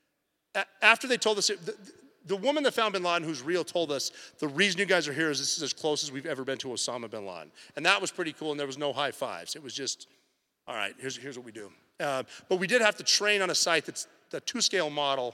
after they told us, the woman that found bin Laden, who's real, told us, the reason you guys are here is this is as close as we've ever been to Osama bin Laden. And that was pretty cool, and there was no high fives. It was just, all right, here's what we do. But we did have to train on a site that's the 2-scale model.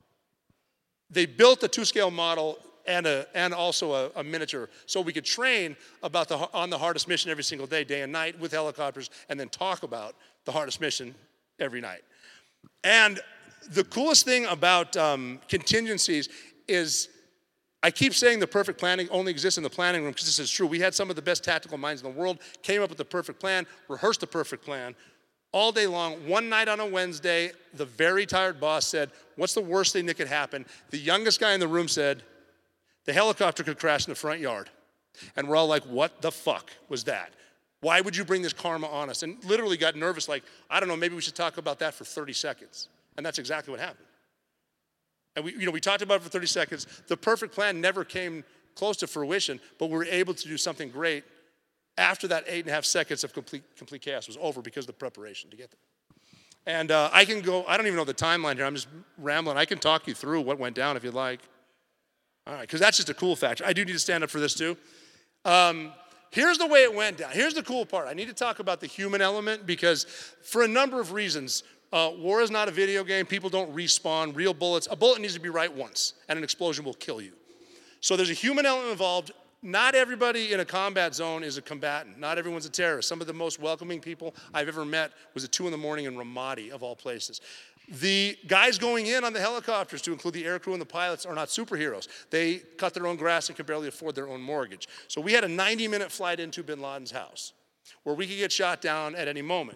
They built a 2-scale model and also a miniature, so we could train about on the hardest mission every single day and night with helicopters, and then talk about the hardest mission every night. And the coolest thing about contingencies is, I keep saying the perfect planning only exists in the planning room, because this is true. We had some of the best tactical minds in the world, came up with the perfect plan, rehearsed the perfect plan all day long. One night on a Wednesday, the very tired boss said, what's the worst thing that could happen? The youngest guy in the room said, the helicopter could crash in the front yard. And we're all like, what the fuck was that? Why would you bring this karma on us? And literally got nervous, like, I don't know, maybe we should talk about that for 30 seconds. And that's exactly what happened. And we talked about it for 30 seconds. The perfect plan never came close to fruition, but we were able to do something great after that 8.5 seconds of complete chaos was over because of the preparation to get there. And I can go, I don't even know the timeline here. I'm just rambling. I can talk you through what went down if you'd like. All right, because that's just a cool factor. I do need to stand up for this too. Here's the way it went down. Here's the cool part. I need to talk about the human element because for a number of reasons, war is not a video game. People don't respawn. Real bullets. A bullet needs to be right once, and an explosion will kill you. So there's a human element involved. Not everybody in a combat zone is a combatant. Not everyone's a terrorist. Some of the most welcoming people I've ever met was at 2 in the morning in Ramadi, of all places. The guys going in on the helicopters, to include the aircrew and the pilots, are not superheroes. They cut their own grass and can barely afford their own mortgage. So we had a 90-minute flight into bin Laden's house where we could get shot down at any moment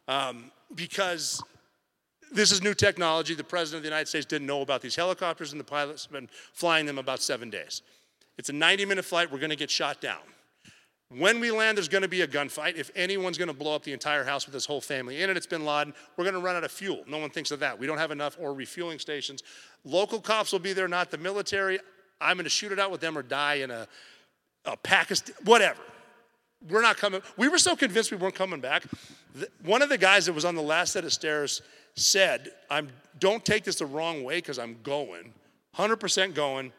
because this is new technology. The President of the United States didn't know about these helicopters, and the pilots have been flying them about 7 days. It's a 90-minute flight. We're going to get shot down. When we land, there's going to be a gunfight. If anyone's going to blow up the entire house with his whole family in it, it's bin Laden. We're going to run out of fuel. No one thinks of that. We don't have enough or refueling stations. Local cops will be there, not the military. I'm going to shoot it out with them or die in a Pakistan, whatever. We're not coming. We were so convinced we weren't coming back. One of the guys that was on the last set of stairs said, don't take this the wrong way because I'm going, 100% going.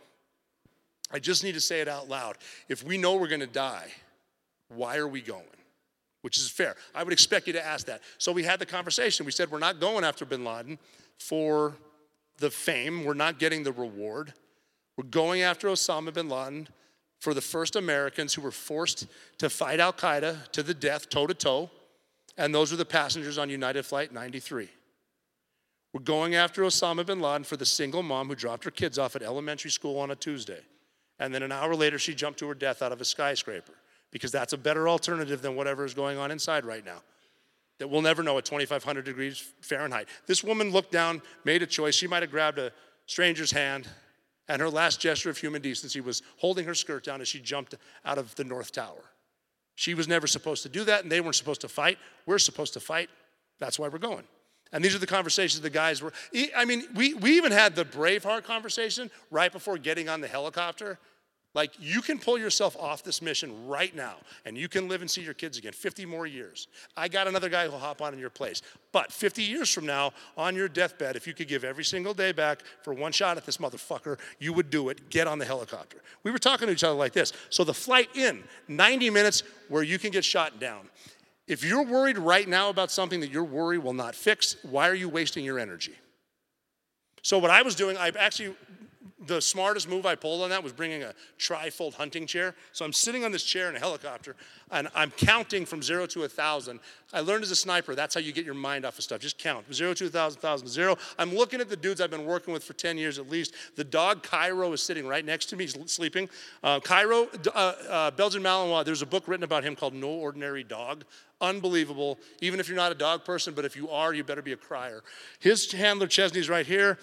I just need to say it out loud. If we know we're going to die, why are we going? which is fair. I would expect you to ask that. So we had the conversation. We said, we're not going after bin Laden for the fame. We're not getting the reward. We're going after Osama bin Laden for the first Americans who were forced to fight Al-Qaeda to the death, toe-to-toe, and those were the passengers on United Flight 93. We're going after Osama bin Laden for the single mom who dropped her kids off at elementary school on a Tuesday. And then an hour later, she jumped to her death out of a skyscraper, because that's a better alternative than whatever is going on inside right now that we'll never know at 2,500 degrees Fahrenheit. This woman looked down, made a choice. She might have grabbed a stranger's hand, and her last gesture of human decency was holding her skirt down as she jumped out of the North Tower. She was never supposed to do that, and they weren't supposed to fight. We're supposed to fight. That's why we're going. And these are the conversations the guys were. I mean, we even had the Braveheart conversation right before getting on the helicopter. Like, you can pull yourself off this mission right now, and you can live and see your kids again, 50 more years. I got another guy who'll hop on in your place. But 50 years from now, on your deathbed, if you could give every single day back for one shot at this motherfucker, you would do it. Get on the helicopter. We were talking to each other like this. So the flight in, 90 minutes where you can get shot down. If you're worried right now about something that your worry will not fix, why are you wasting your energy? So what I was doing, the smartest move I pulled on that was bringing a tri-fold hunting chair. So I'm sitting on this chair in a helicopter, and I'm counting from 0 to 1,000. I learned as a sniper, that's how you get your mind off of stuff. Just count. 0 to 1,000, 1,000 to 0. I'm looking at the dudes I've been working with for 10 years at least. The dog, Cairo, is sitting right next to me. He's sleeping. Cairo, Belgian Malinois, there's a book written about him called No Ordinary Dog. Unbelievable, even if you're not a dog person, but if you are, you better be a crier. His handler, Chesney's right here.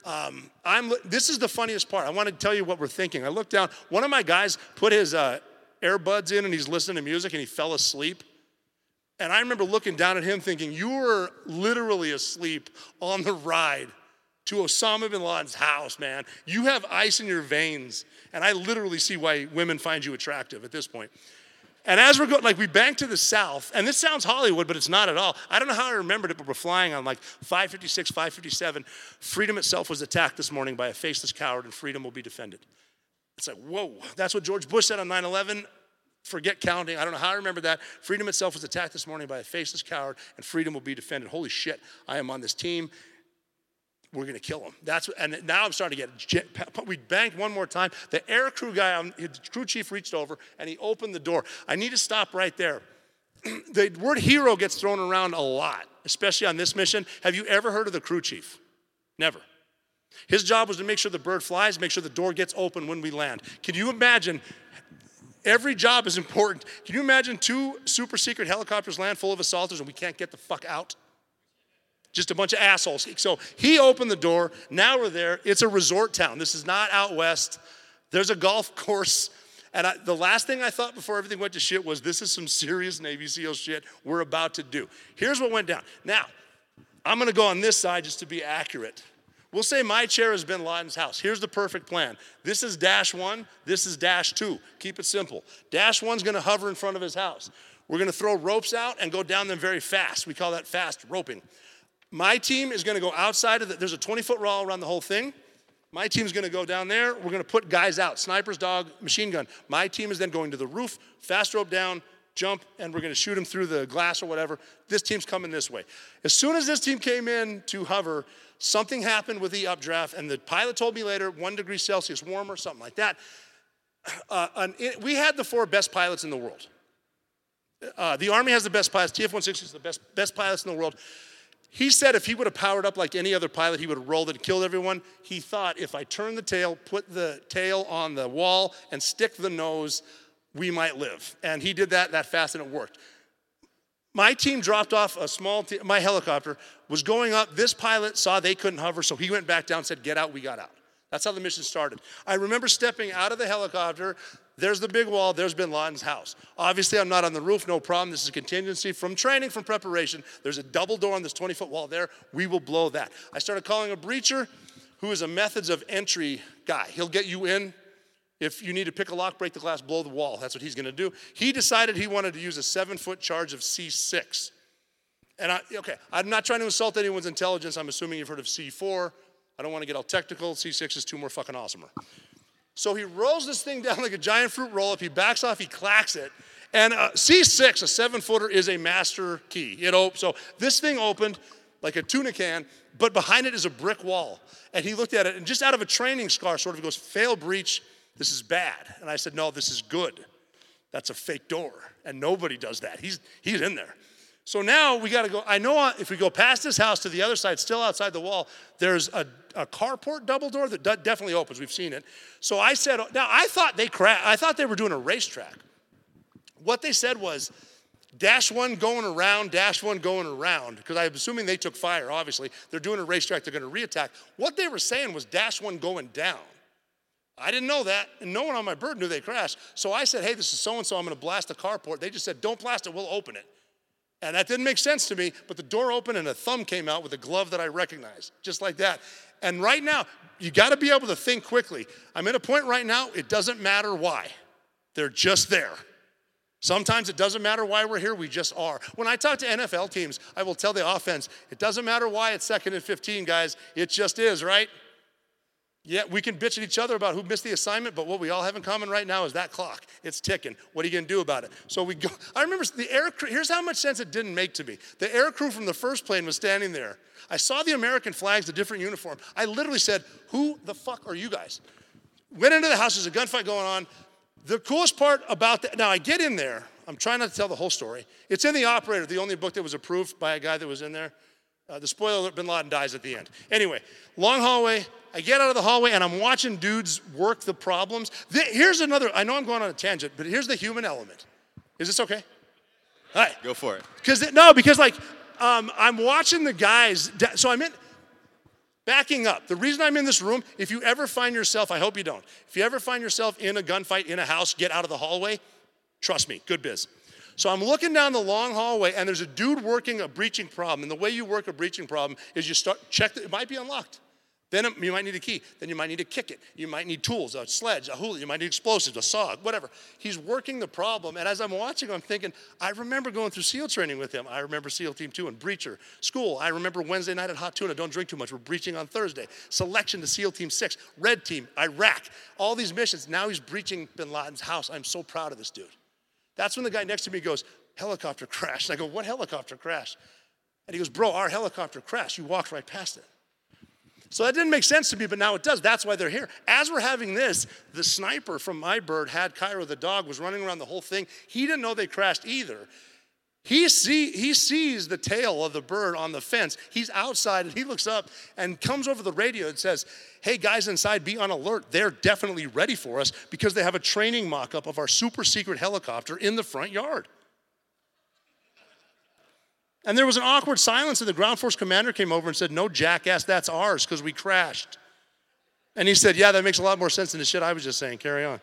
This is the funniest part. I want to tell you what we're thinking. I looked down. One of my guys put his earbuds in, and he's listening to music, and he fell asleep. And I remember looking down at him thinking, you were literally asleep on the ride to Osama bin Laden's house, man. You have ice in your veins. And I literally see why women find you attractive at this point. And as we're going, like, we banked to the south, and this sounds Hollywood, but it's not at all. I don't know how I remembered it, but we're flying on like 556, 557. Freedom itself was attacked this morning by a faceless coward, and freedom will be defended. It's like, whoa, that's what George Bush said on 9/11. Forget counting. I don't know how I remember that. Freedom itself was attacked this morning by a faceless coward, and freedom will be defended. Holy shit, I am on this team. We're going to kill him. And now I'm starting to get, we banked one more time. The air crew guy, his crew chief reached over and he opened the door. I need to stop right there. The word hero gets thrown around a lot, especially on this mission. Have you ever heard of the crew chief? Never. His job was to make sure the bird flies, make sure the door gets open when we land. Can you imagine? Every job is important. Can you imagine 2 super secret helicopters land full of assaulters and we can't get the fuck out? Just a bunch of assholes. So he opened the door. Now we're there. It's a resort town. This is not out west. There's a golf course. And the last thing I thought before everything went to shit was, this is some serious Navy SEAL shit we're about to do. Here's what went down. Now, I'm going to go on this side just to be accurate. We'll say my chair is bin Laden's house. Here's the perfect plan. This is dash 1. This is dash 2. Keep it simple. Dash 1's going to hover in front of his house. We're going to throw ropes out and go down them very fast. We call that fast roping. My team is going to go outside of there's a 20-foot wall around the whole thing. My team is going to go down there. We're going to put guys out, snipers, dog, machine gun. My team is then going to the roof, fast rope down, jump, and we're going to shoot them through the glass or whatever. This team's coming this way. As soon as this team came in to hover, something happened with the updraft, and the pilot told me later, 1 degree Celsius warmer, something like that. We had the 4 best pilots in the world. The Army has the best pilots. TF-160 is the best pilots in the world. He said if he would have powered up like any other pilot, he would have rolled it and killed everyone. He thought if I turn the tail, put the tail on the wall, and stick the nose, we might live. And he did that fast, and it worked. My team dropped off my helicopter was going up. This pilot saw they couldn't hover, so he went back down and said, get out, we got out. That's how the mission started. I remember stepping out of the helicopter. There's the big wall. There's bin Laden's house. Obviously, I'm not on the roof. No problem. This is a contingency. From training, from preparation, there's a double door on this 20-foot wall there. We will blow that. I started calling a breacher who is a methods of entry guy. He'll get you in. If you need to pick a lock, break the glass, blow the wall. That's what he's going to do. He decided he wanted to use a 7-foot charge of C6. And I'm not trying to insult anyone's intelligence. I'm assuming you've heard of C4. I don't want to get all technical. C6 is 2 more fucking awesomer. So he rolls this thing down like a giant fruit roll-up. He backs off. He clacks it. And C6, a 7-footer, is a master key. So this thing opened like a tuna can, but behind it is a brick wall. And he looked at it, and just out of a training scar, sort of, he goes, fail breach, this is bad. And I said, no, this is good. That's a fake door, and nobody does that. He's in there. So now we got to go. I know if we go past this house to the other side, still outside the wall, there's a carport double door that definitely opens. We've seen it. So I said, now I thought I thought they were doing a racetrack. What they said was, -1 going around, -1 going around, because I'm assuming they took fire, obviously. They're doing a racetrack, they're going to reattack. What they were saying was -1 going down. I didn't know that, and no one on my bird knew they crashed. So I said, hey, this is so-and-so, I'm going to blast the carport. They just said, don't blast it, we'll open it. And that didn't make sense to me, but the door opened and a thumb came out with a glove that I recognized, just like that. And right now, you got to be able to think quickly. I'm at a point right now, it doesn't matter why. They're just there. Sometimes it doesn't matter why we're here, we just are. When I talk to NFL teams, I will tell the offense, it doesn't matter why it's 2nd and 15, guys. It just is, right? Yeah, we can bitch at each other about who missed the assignment, but what we all have in common right now is that clock. It's ticking. What are you going to do about it? So we go. I remember the air crew. Here's how much sense it didn't make to me. The air crew from the first plane was standing there. I saw the American flags, the different uniform. I literally said, who the fuck are you guys? Went into the house. There's a gunfight going on. The coolest part about that, now I get in there. I'm trying not to tell the whole story. It's in The Operator, the only book that was approved by a guy that was in there. The spoiler alert, Bin Laden dies at the end. Anyway, long hallway. I get out of the hallway, and I'm watching dudes work the problems. Here's another, I know I'm going on a tangent, but here's the human element. Is this okay? All right. Go for it. Because I'm watching the guys. So I'm in, backing up. The reason I'm in this room, if you ever find yourself, I hope you don't, if you ever find yourself in a gunfight in a house, get out of the hallway, trust me, good biz. So I'm looking down the long hallway, and there's a dude working a breaching problem. And the way you work a breaching problem is you check, it might be unlocked. Then you might need a key. Then you might need to kick it. You might need tools, a sledge, a hula. You might need explosives, a saw, whatever. He's working the problem. And as I'm watching, I'm thinking, I remember going through SEAL training with him. I remember SEAL Team 2 and Breacher. School, I remember Wednesday night at Hot Tuna. Don't drink too much. We're breaching on Thursday. Selection to SEAL Team 6. Red Team, Iraq. All these missions. Now he's breaching Bin Laden's house. I'm so proud of this dude. That's when the guy next to me goes, helicopter crash. And I go, what helicopter crash? And he goes, bro, our helicopter crashed. You walked right past it. So that didn't make sense to me, but now it does. That's why they're here. As we're having this, the sniper from my bird had Cairo the dog, was running around the whole thing. He didn't know they crashed either. He sees the tail of the bird on the fence. He's outside, and he looks up and comes over the radio and says, hey, guys inside, be on alert. They're definitely ready for us because they have a training mock-up of our super secret helicopter in the front yard. And there was an awkward silence, and the ground force commander came over and said, no, jackass, that's ours because we crashed. And he said, yeah, that makes a lot more sense than the shit I was just saying. Carry on.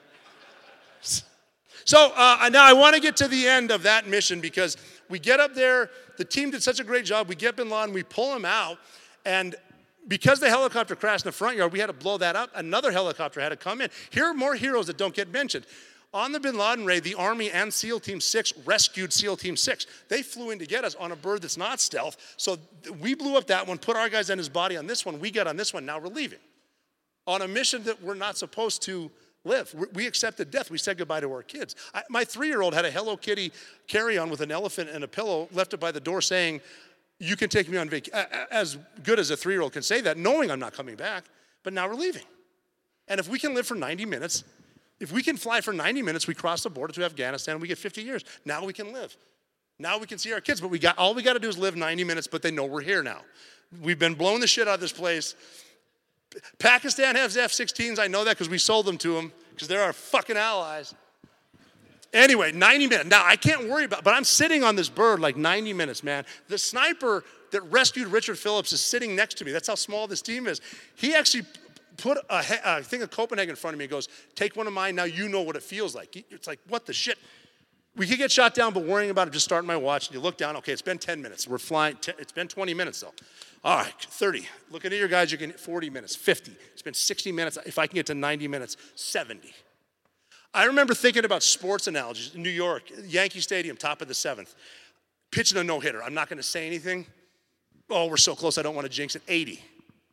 So now I want to get to the end of that mission because we get up there. The team did such a great job. We get Bin Laden. We pull him out. And because the helicopter crashed in the front yard, we had to blow that up. Another helicopter had to come in. Here are more heroes that don't get mentioned. On the Bin Laden raid, the Army and SEAL Team 6 rescued SEAL Team 6. They flew in to get us on a bird that's not stealth. So we blew up that one, put our guys on his body on this one. We got on this one. Now we're leaving. On a mission that we're not supposed to live. We accepted death. We said goodbye to our kids. My 3-year-old had a Hello Kitty carry-on with an elephant and a pillow, left it by the door saying, you can take me on vacation. As good as a 3-year-old can say that, knowing I'm not coming back. But now we're leaving. And if we can live for 90 minutes, if we can fly for 90 minutes, we cross the border to Afghanistan, we get 50 years. Now we can live. Now we can see our kids, but all we got to do is live 90 minutes, but they know we're here now. We've been blowing the shit out of this place. Pakistan has F-16s. I know that because we sold them to them because they're our fucking allies. Anyway, 90 minutes. Now, I can't worry about, but I'm sitting on this bird like 90 minutes, man. The sniper that rescued Richard Phillips is sitting next to me. That's how small this team is. He actually put a thing of Copenhagen in front of me and goes, take one of mine, now you know what it feels like. It's like, what the shit? We could get shot down, but worrying about it, just starting my watch, and you look down, okay, it's been 10 minutes. We're flying, it's been 20 minutes though. All right, 30. Looking at your guys, you can 40 minutes, 50. It's been 60 minutes. If I can get to 90 minutes, 70. I remember thinking about sports analogies in New York, Yankee Stadium, top of the 7th. Pitching a no-hitter. I'm not going to say anything. Oh, we're so close, I don't want to jinx it. 80.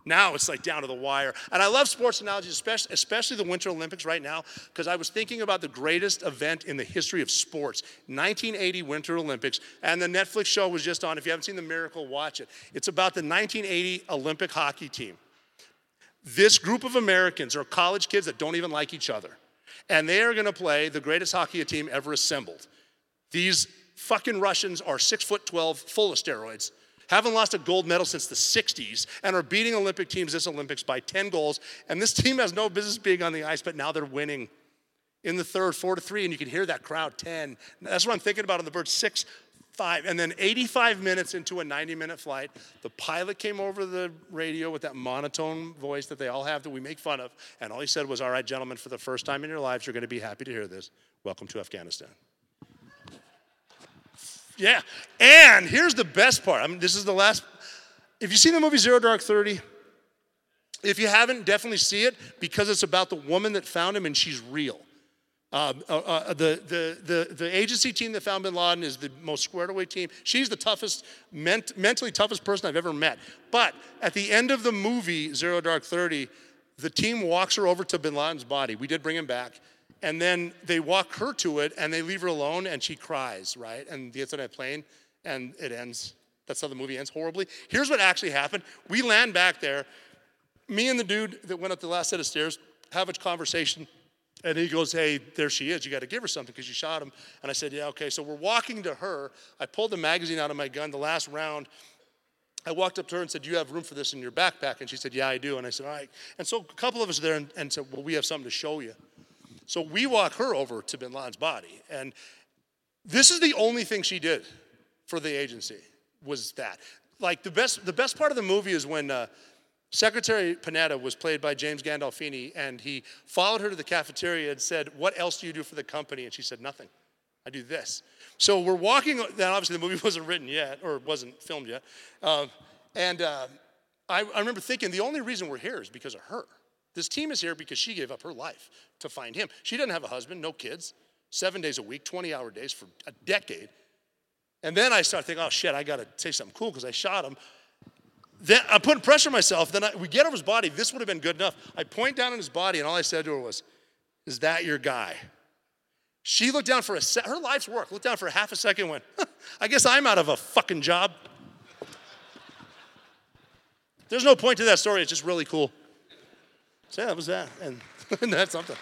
Now it's like down to the wire. And I love sports analogies, especially the Winter Olympics right now, because I was thinking about the greatest event in the history of sports, 1980 Winter Olympics. And the Netflix show was just on. If you haven't seen The Miracle, watch it. It's about the 1980 Olympic hockey team. This group of Americans are college kids that don't even like each other. And they are going to play the greatest hockey team ever assembled. These fucking Russians are 6'12", full of steroids. Haven't lost a gold medal since the 60s, and are beating Olympic teams this Olympics by 10 goals. And this team has no business being on the ice, but now they're winning in the third, 4-3, and you can hear that crowd, 10. That's what I'm thinking about on the bird, 6-5. And then 85 minutes into a 90-minute flight, the pilot came over the radio with that monotone voice that they all have that we make fun of, and all he said was, all right, gentlemen, for the first time in your lives, you're going to be happy to hear this. Welcome to Afghanistan. Yeah, and here's the best part. I mean, this is the last. If you've seen the movie Zero Dark 30, if you haven't, definitely see it because it's about the woman that found him and she's real. The agency team that found Bin Laden is the most squared away team. She's the toughest, mentally toughest person I've ever met. But at the end of the movie Zero Dark 30, the team walks her over to Bin Laden's body. We did bring him back. And then they walk her to it, and they leave her alone, and she cries, right? And gets on that plane, and it ends. That's how the movie ends, horribly. Here's what actually happened. We land back there. Me and the dude that went up the last set of stairs have a conversation, and he goes, hey, there she is. You got to give her something because you shot him. And I said, yeah, okay. So we're walking to her. I pulled the magazine out of my gun, the last round. I walked up to her and said, do you have room for this in your backpack? And she said, yeah, I do. And I said, all right. And so a couple of us are there and said, well, we have something to show you. So we walk her over to Bin Laden's body. And this is the only thing she did for the agency, was that. Like the best part of the movie is when Secretary Panetta was played by James Gandolfini, and he followed her to the cafeteria and said, what else do you do for the company? And she said, nothing. I do this. So we're walking, then obviously the movie wasn't written yet, or wasn't filmed yet. I remember thinking the only reason we're here is because of her. This team is here because she gave up her life to find him. She doesn't have a husband, no kids, 7 days a week, 20-hour days for a decade. And then I start thinking, oh, shit, I got to say something cool because I shot him. Then I'm putting pressure on myself. Then we get over his body. This would have been good enough. I point down on his body, and all I said to her was, is that your guy? She looked down for her life's work, looked down for half a second and went, I guess I'm out of a fucking job. There's no point to that story. It's just really cool. So yeah, that was that, and that's something.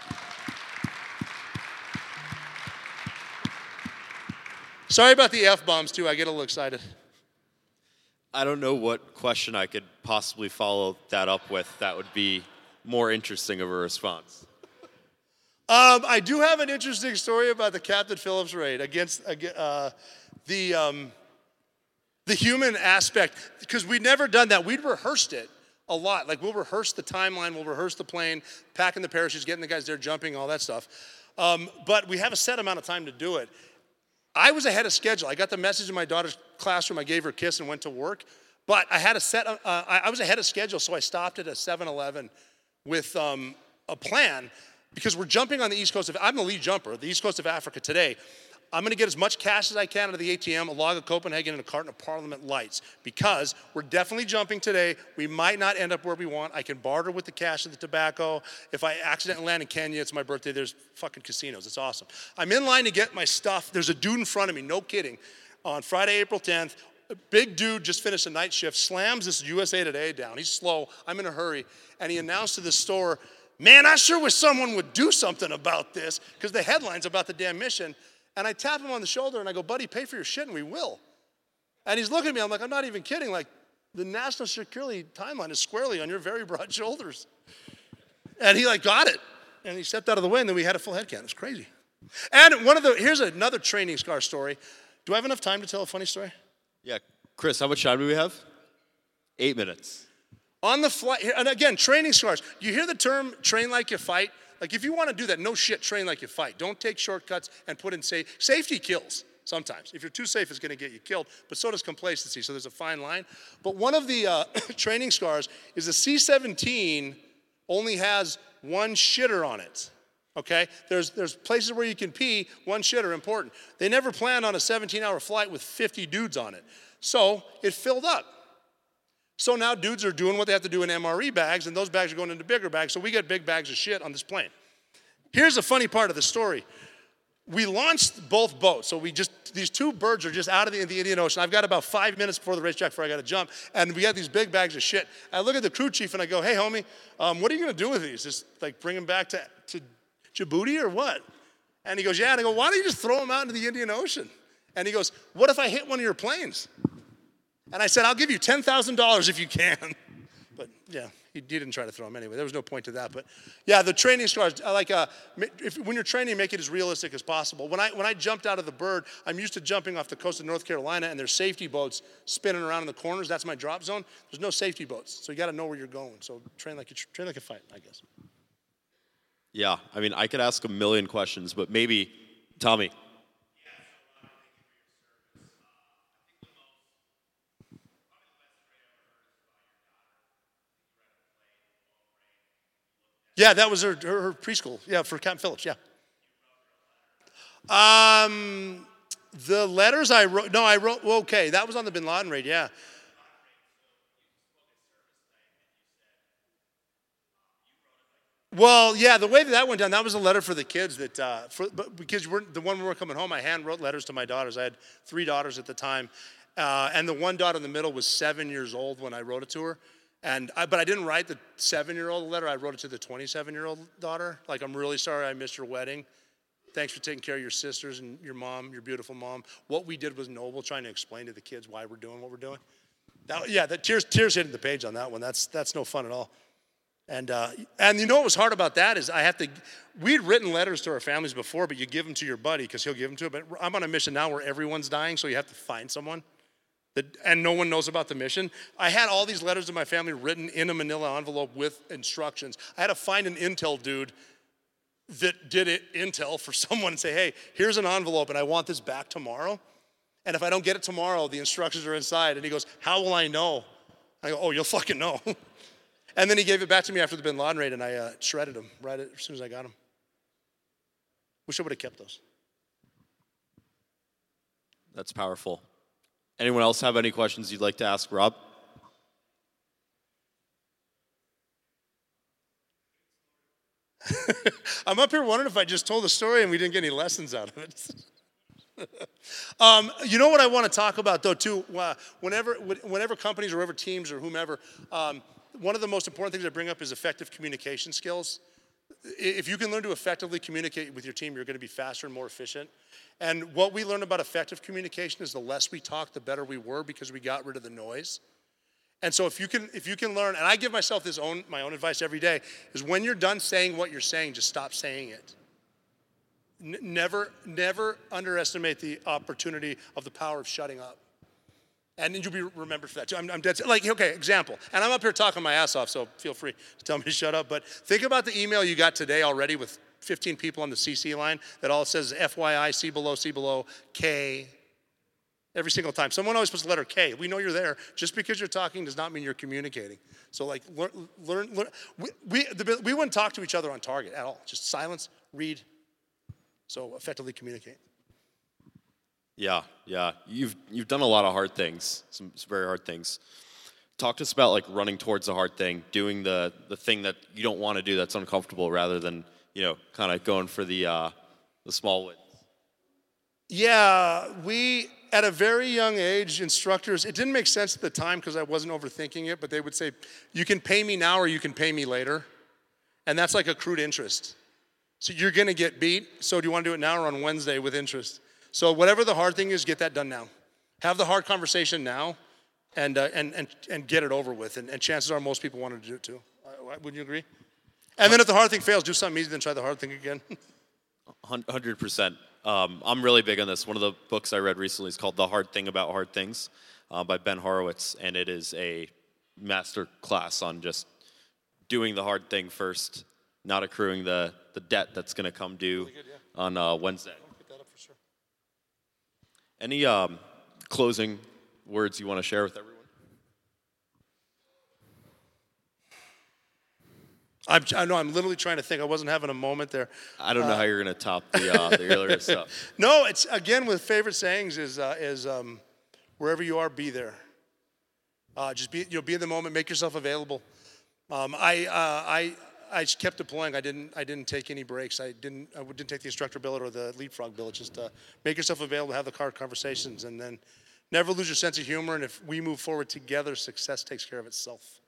Sorry about the F-bombs, too. I get a little excited. I don't know what question I could possibly follow that up with that would be more interesting of a response. I do have an interesting story about the Captain Phillips raid against the human aspect, because we'd never done that. We'd rehearsed it a lot. Like, we'll rehearse the timeline, we'll rehearse the plane, packing the parachutes, getting the guys there, jumping, all that stuff. But we have a set amount of time to do it. I was ahead of schedule. I got the message in my daughter's classroom. I gave her a kiss and went to work. But I had I was ahead of schedule, so I stopped at a 7-Eleven with a plan, because we're jumping on the East Coast I'm the lead jumper, the East Coast of Africa today. I'm going to get as much cash as I can out of the ATM, a log of Copenhagen, and a carton of Parliament Lights, because we're definitely jumping today. We might not end up where we want. I can barter with the cash and the tobacco. If I accidentally land in Kenya, it's my birthday. There's fucking casinos. It's awesome. I'm in line to get my stuff. There's a dude in front of me, no kidding, on Friday, April 10th. A big dude just finished a night shift, slams this USA Today down. He's slow. I'm in a hurry. And he announced to the store, man, I sure wish someone would do something about this, because the headline's about the damn mission. And I tap him on the shoulder and I go, buddy, pay for your shit and we will. And he's looking at me, I'm like, I'm not even kidding. Like, the national security timeline is squarely on your very broad shoulders. And he got it. And he stepped out of the way, and then we had a full head count. It was crazy. And here's another training scar story. Do I have enough time to tell a funny story? Yeah. Chris, how much time do we have? 8 minutes. On the flight, and again, training scars. You hear the term train like you fight? Like, if you want to do that, no shit, train like you fight. Don't take shortcuts and put in safety kills sometimes. If you're too safe, it's going to get you killed, but so does complacency, so there's a fine line. But one of the training scars is the C-17 only has one shitter on it, okay? There's places where you can pee, one shitter, important. They never planned on a 17-hour flight with 50 dudes on it. So it filled up. So now dudes are doing what they have to do in MRE bags, and those bags are going into bigger bags, so we get big bags of shit on this plane. Here's the funny part of the story. We launched both boats, so these two birds are just out of the Indian Ocean. I've got about 5 minutes before the racetrack before I got to jump, and we got these big bags of shit. I look at the crew chief and I go, hey, homie, what are you going to do with these? Just like bring them back to Djibouti or what? And he goes, yeah. And I go, why don't you just throw them out into the Indian Ocean? And he goes, what if I hit one of your planes? And I said, I'll give you $10,000 if you can. But yeah, he didn't try to throw them anyway. There was no point to that. But yeah, the training scars, when you're training, make it as realistic as possible. When I jumped out of the bird, I'm used to jumping off the coast of North Carolina, and there's safety boats spinning around in the corners. That's my drop zone. There's no safety boats, so you got to know where you're going. So train like a fight, I guess. Yeah, I mean, I could ask a million questions, but maybe, Tommy. Yeah, that was her preschool. Yeah, for Captain Phillips, yeah. The letters I wrote, well, okay, that was on the Bin Laden raid, yeah. Well, yeah, the way that went down, that was a letter for the kids because the one we were coming home, I hand wrote letters to my daughters. I had 3 daughters at the time, and the one daughter in the middle was 7 years old when I wrote it to her. But I didn't write the 7-year-old letter. I wrote it to the 27-year-old daughter. Like, I'm really sorry I missed your wedding. Thanks for taking care of your sisters and your mom, your beautiful mom. What we did was noble, trying to explain to the kids why we're doing what we're doing. The tears hitting the page on that one. That's no fun at all. And you know what was hard about that is we'd written letters to our families before, but you give them to your buddy because he'll give them to it. But I'm on a mission now where everyone's dying, so you have to find someone. And no one knows about the mission. I had all these letters to my family written in a manila envelope with instructions. I had to find an intel dude that did intel for someone and say, hey, here's an envelope and I want this back tomorrow. And if I don't get it tomorrow, the instructions are inside. And he goes, how will I know? I go, oh, you'll fucking know. And then he gave it back to me after the Bin Laden raid, and I shredded them right as soon as I got them. Wish I would have kept those. That's powerful. Anyone else have any questions you'd like to ask Rob? I'm up here wondering if I just told the story and we didn't get any lessons out of it. You know what I want to talk about, though, too? Whenever companies or wherever teams or whomever, one of the most important things I bring up is effective communication skills. If you can learn to effectively communicate with your team, you're going to be faster and more efficient. And what we learned about effective communication is the less we talk, the better we were because we got rid of the noise. And so if you can learn, and I give myself my own advice every day, is when you're done saying what you're saying, just stop saying it. Never underestimate the opportunity of the power of shutting up. And you'll be remembered for that too. I'm dead. Like, okay, example. And I'm up here talking my ass off, so feel free to tell me to shut up. But think about the email you got today already with 15 people on the CC line that all says FYI, see below, K. Every single time. Someone always puts the letter K. We know you're there. Just because you're talking does not mean you're communicating. So, like, learn. We wouldn't talk to each other on target at all. Just silence, read. So effectively communicate. Yeah. You've done a lot of hard things, some very hard things. Talk to us about, like, running towards the hard thing, doing the thing that you don't want to do that's uncomfortable rather than, kind of going for the small wins. Yeah, we, at a very young age, instructors, it didn't make sense at the time because I wasn't overthinking it, but they would say, you can pay me now or you can pay me later. And that's like accrued interest. So you're going to get beat, so do you want to do it now or on Wednesday with interest? So whatever the hard thing is, get that done now. Have the hard conversation now and get it over with. And chances are most people want to do it too. Wouldn't you agree? And then if the hard thing fails, do something easy, then try the hard thing again. 100%. I'm really big on this. One of the books I read recently is called The Hard Thing About Hard Things by Ben Horowitz. And it is a master class on just doing the hard thing first, not accruing the debt that's going to come due really good, yeah. On Wednesday. Any closing words you want to share with everyone? I know, I'm literally trying to think. I wasn't having a moment there. I don't know how you're going to top the earlier stuff. No, it's, again, with favorite sayings is wherever you are, be there. Just be in the moment, make yourself available. I just kept deploying. I didn't take any breaks. I didn't take the instructor billet or the leapfrog billet. Just make yourself available, have the hard conversations, and then never lose your sense of humor. And if we move forward together, success takes care of itself.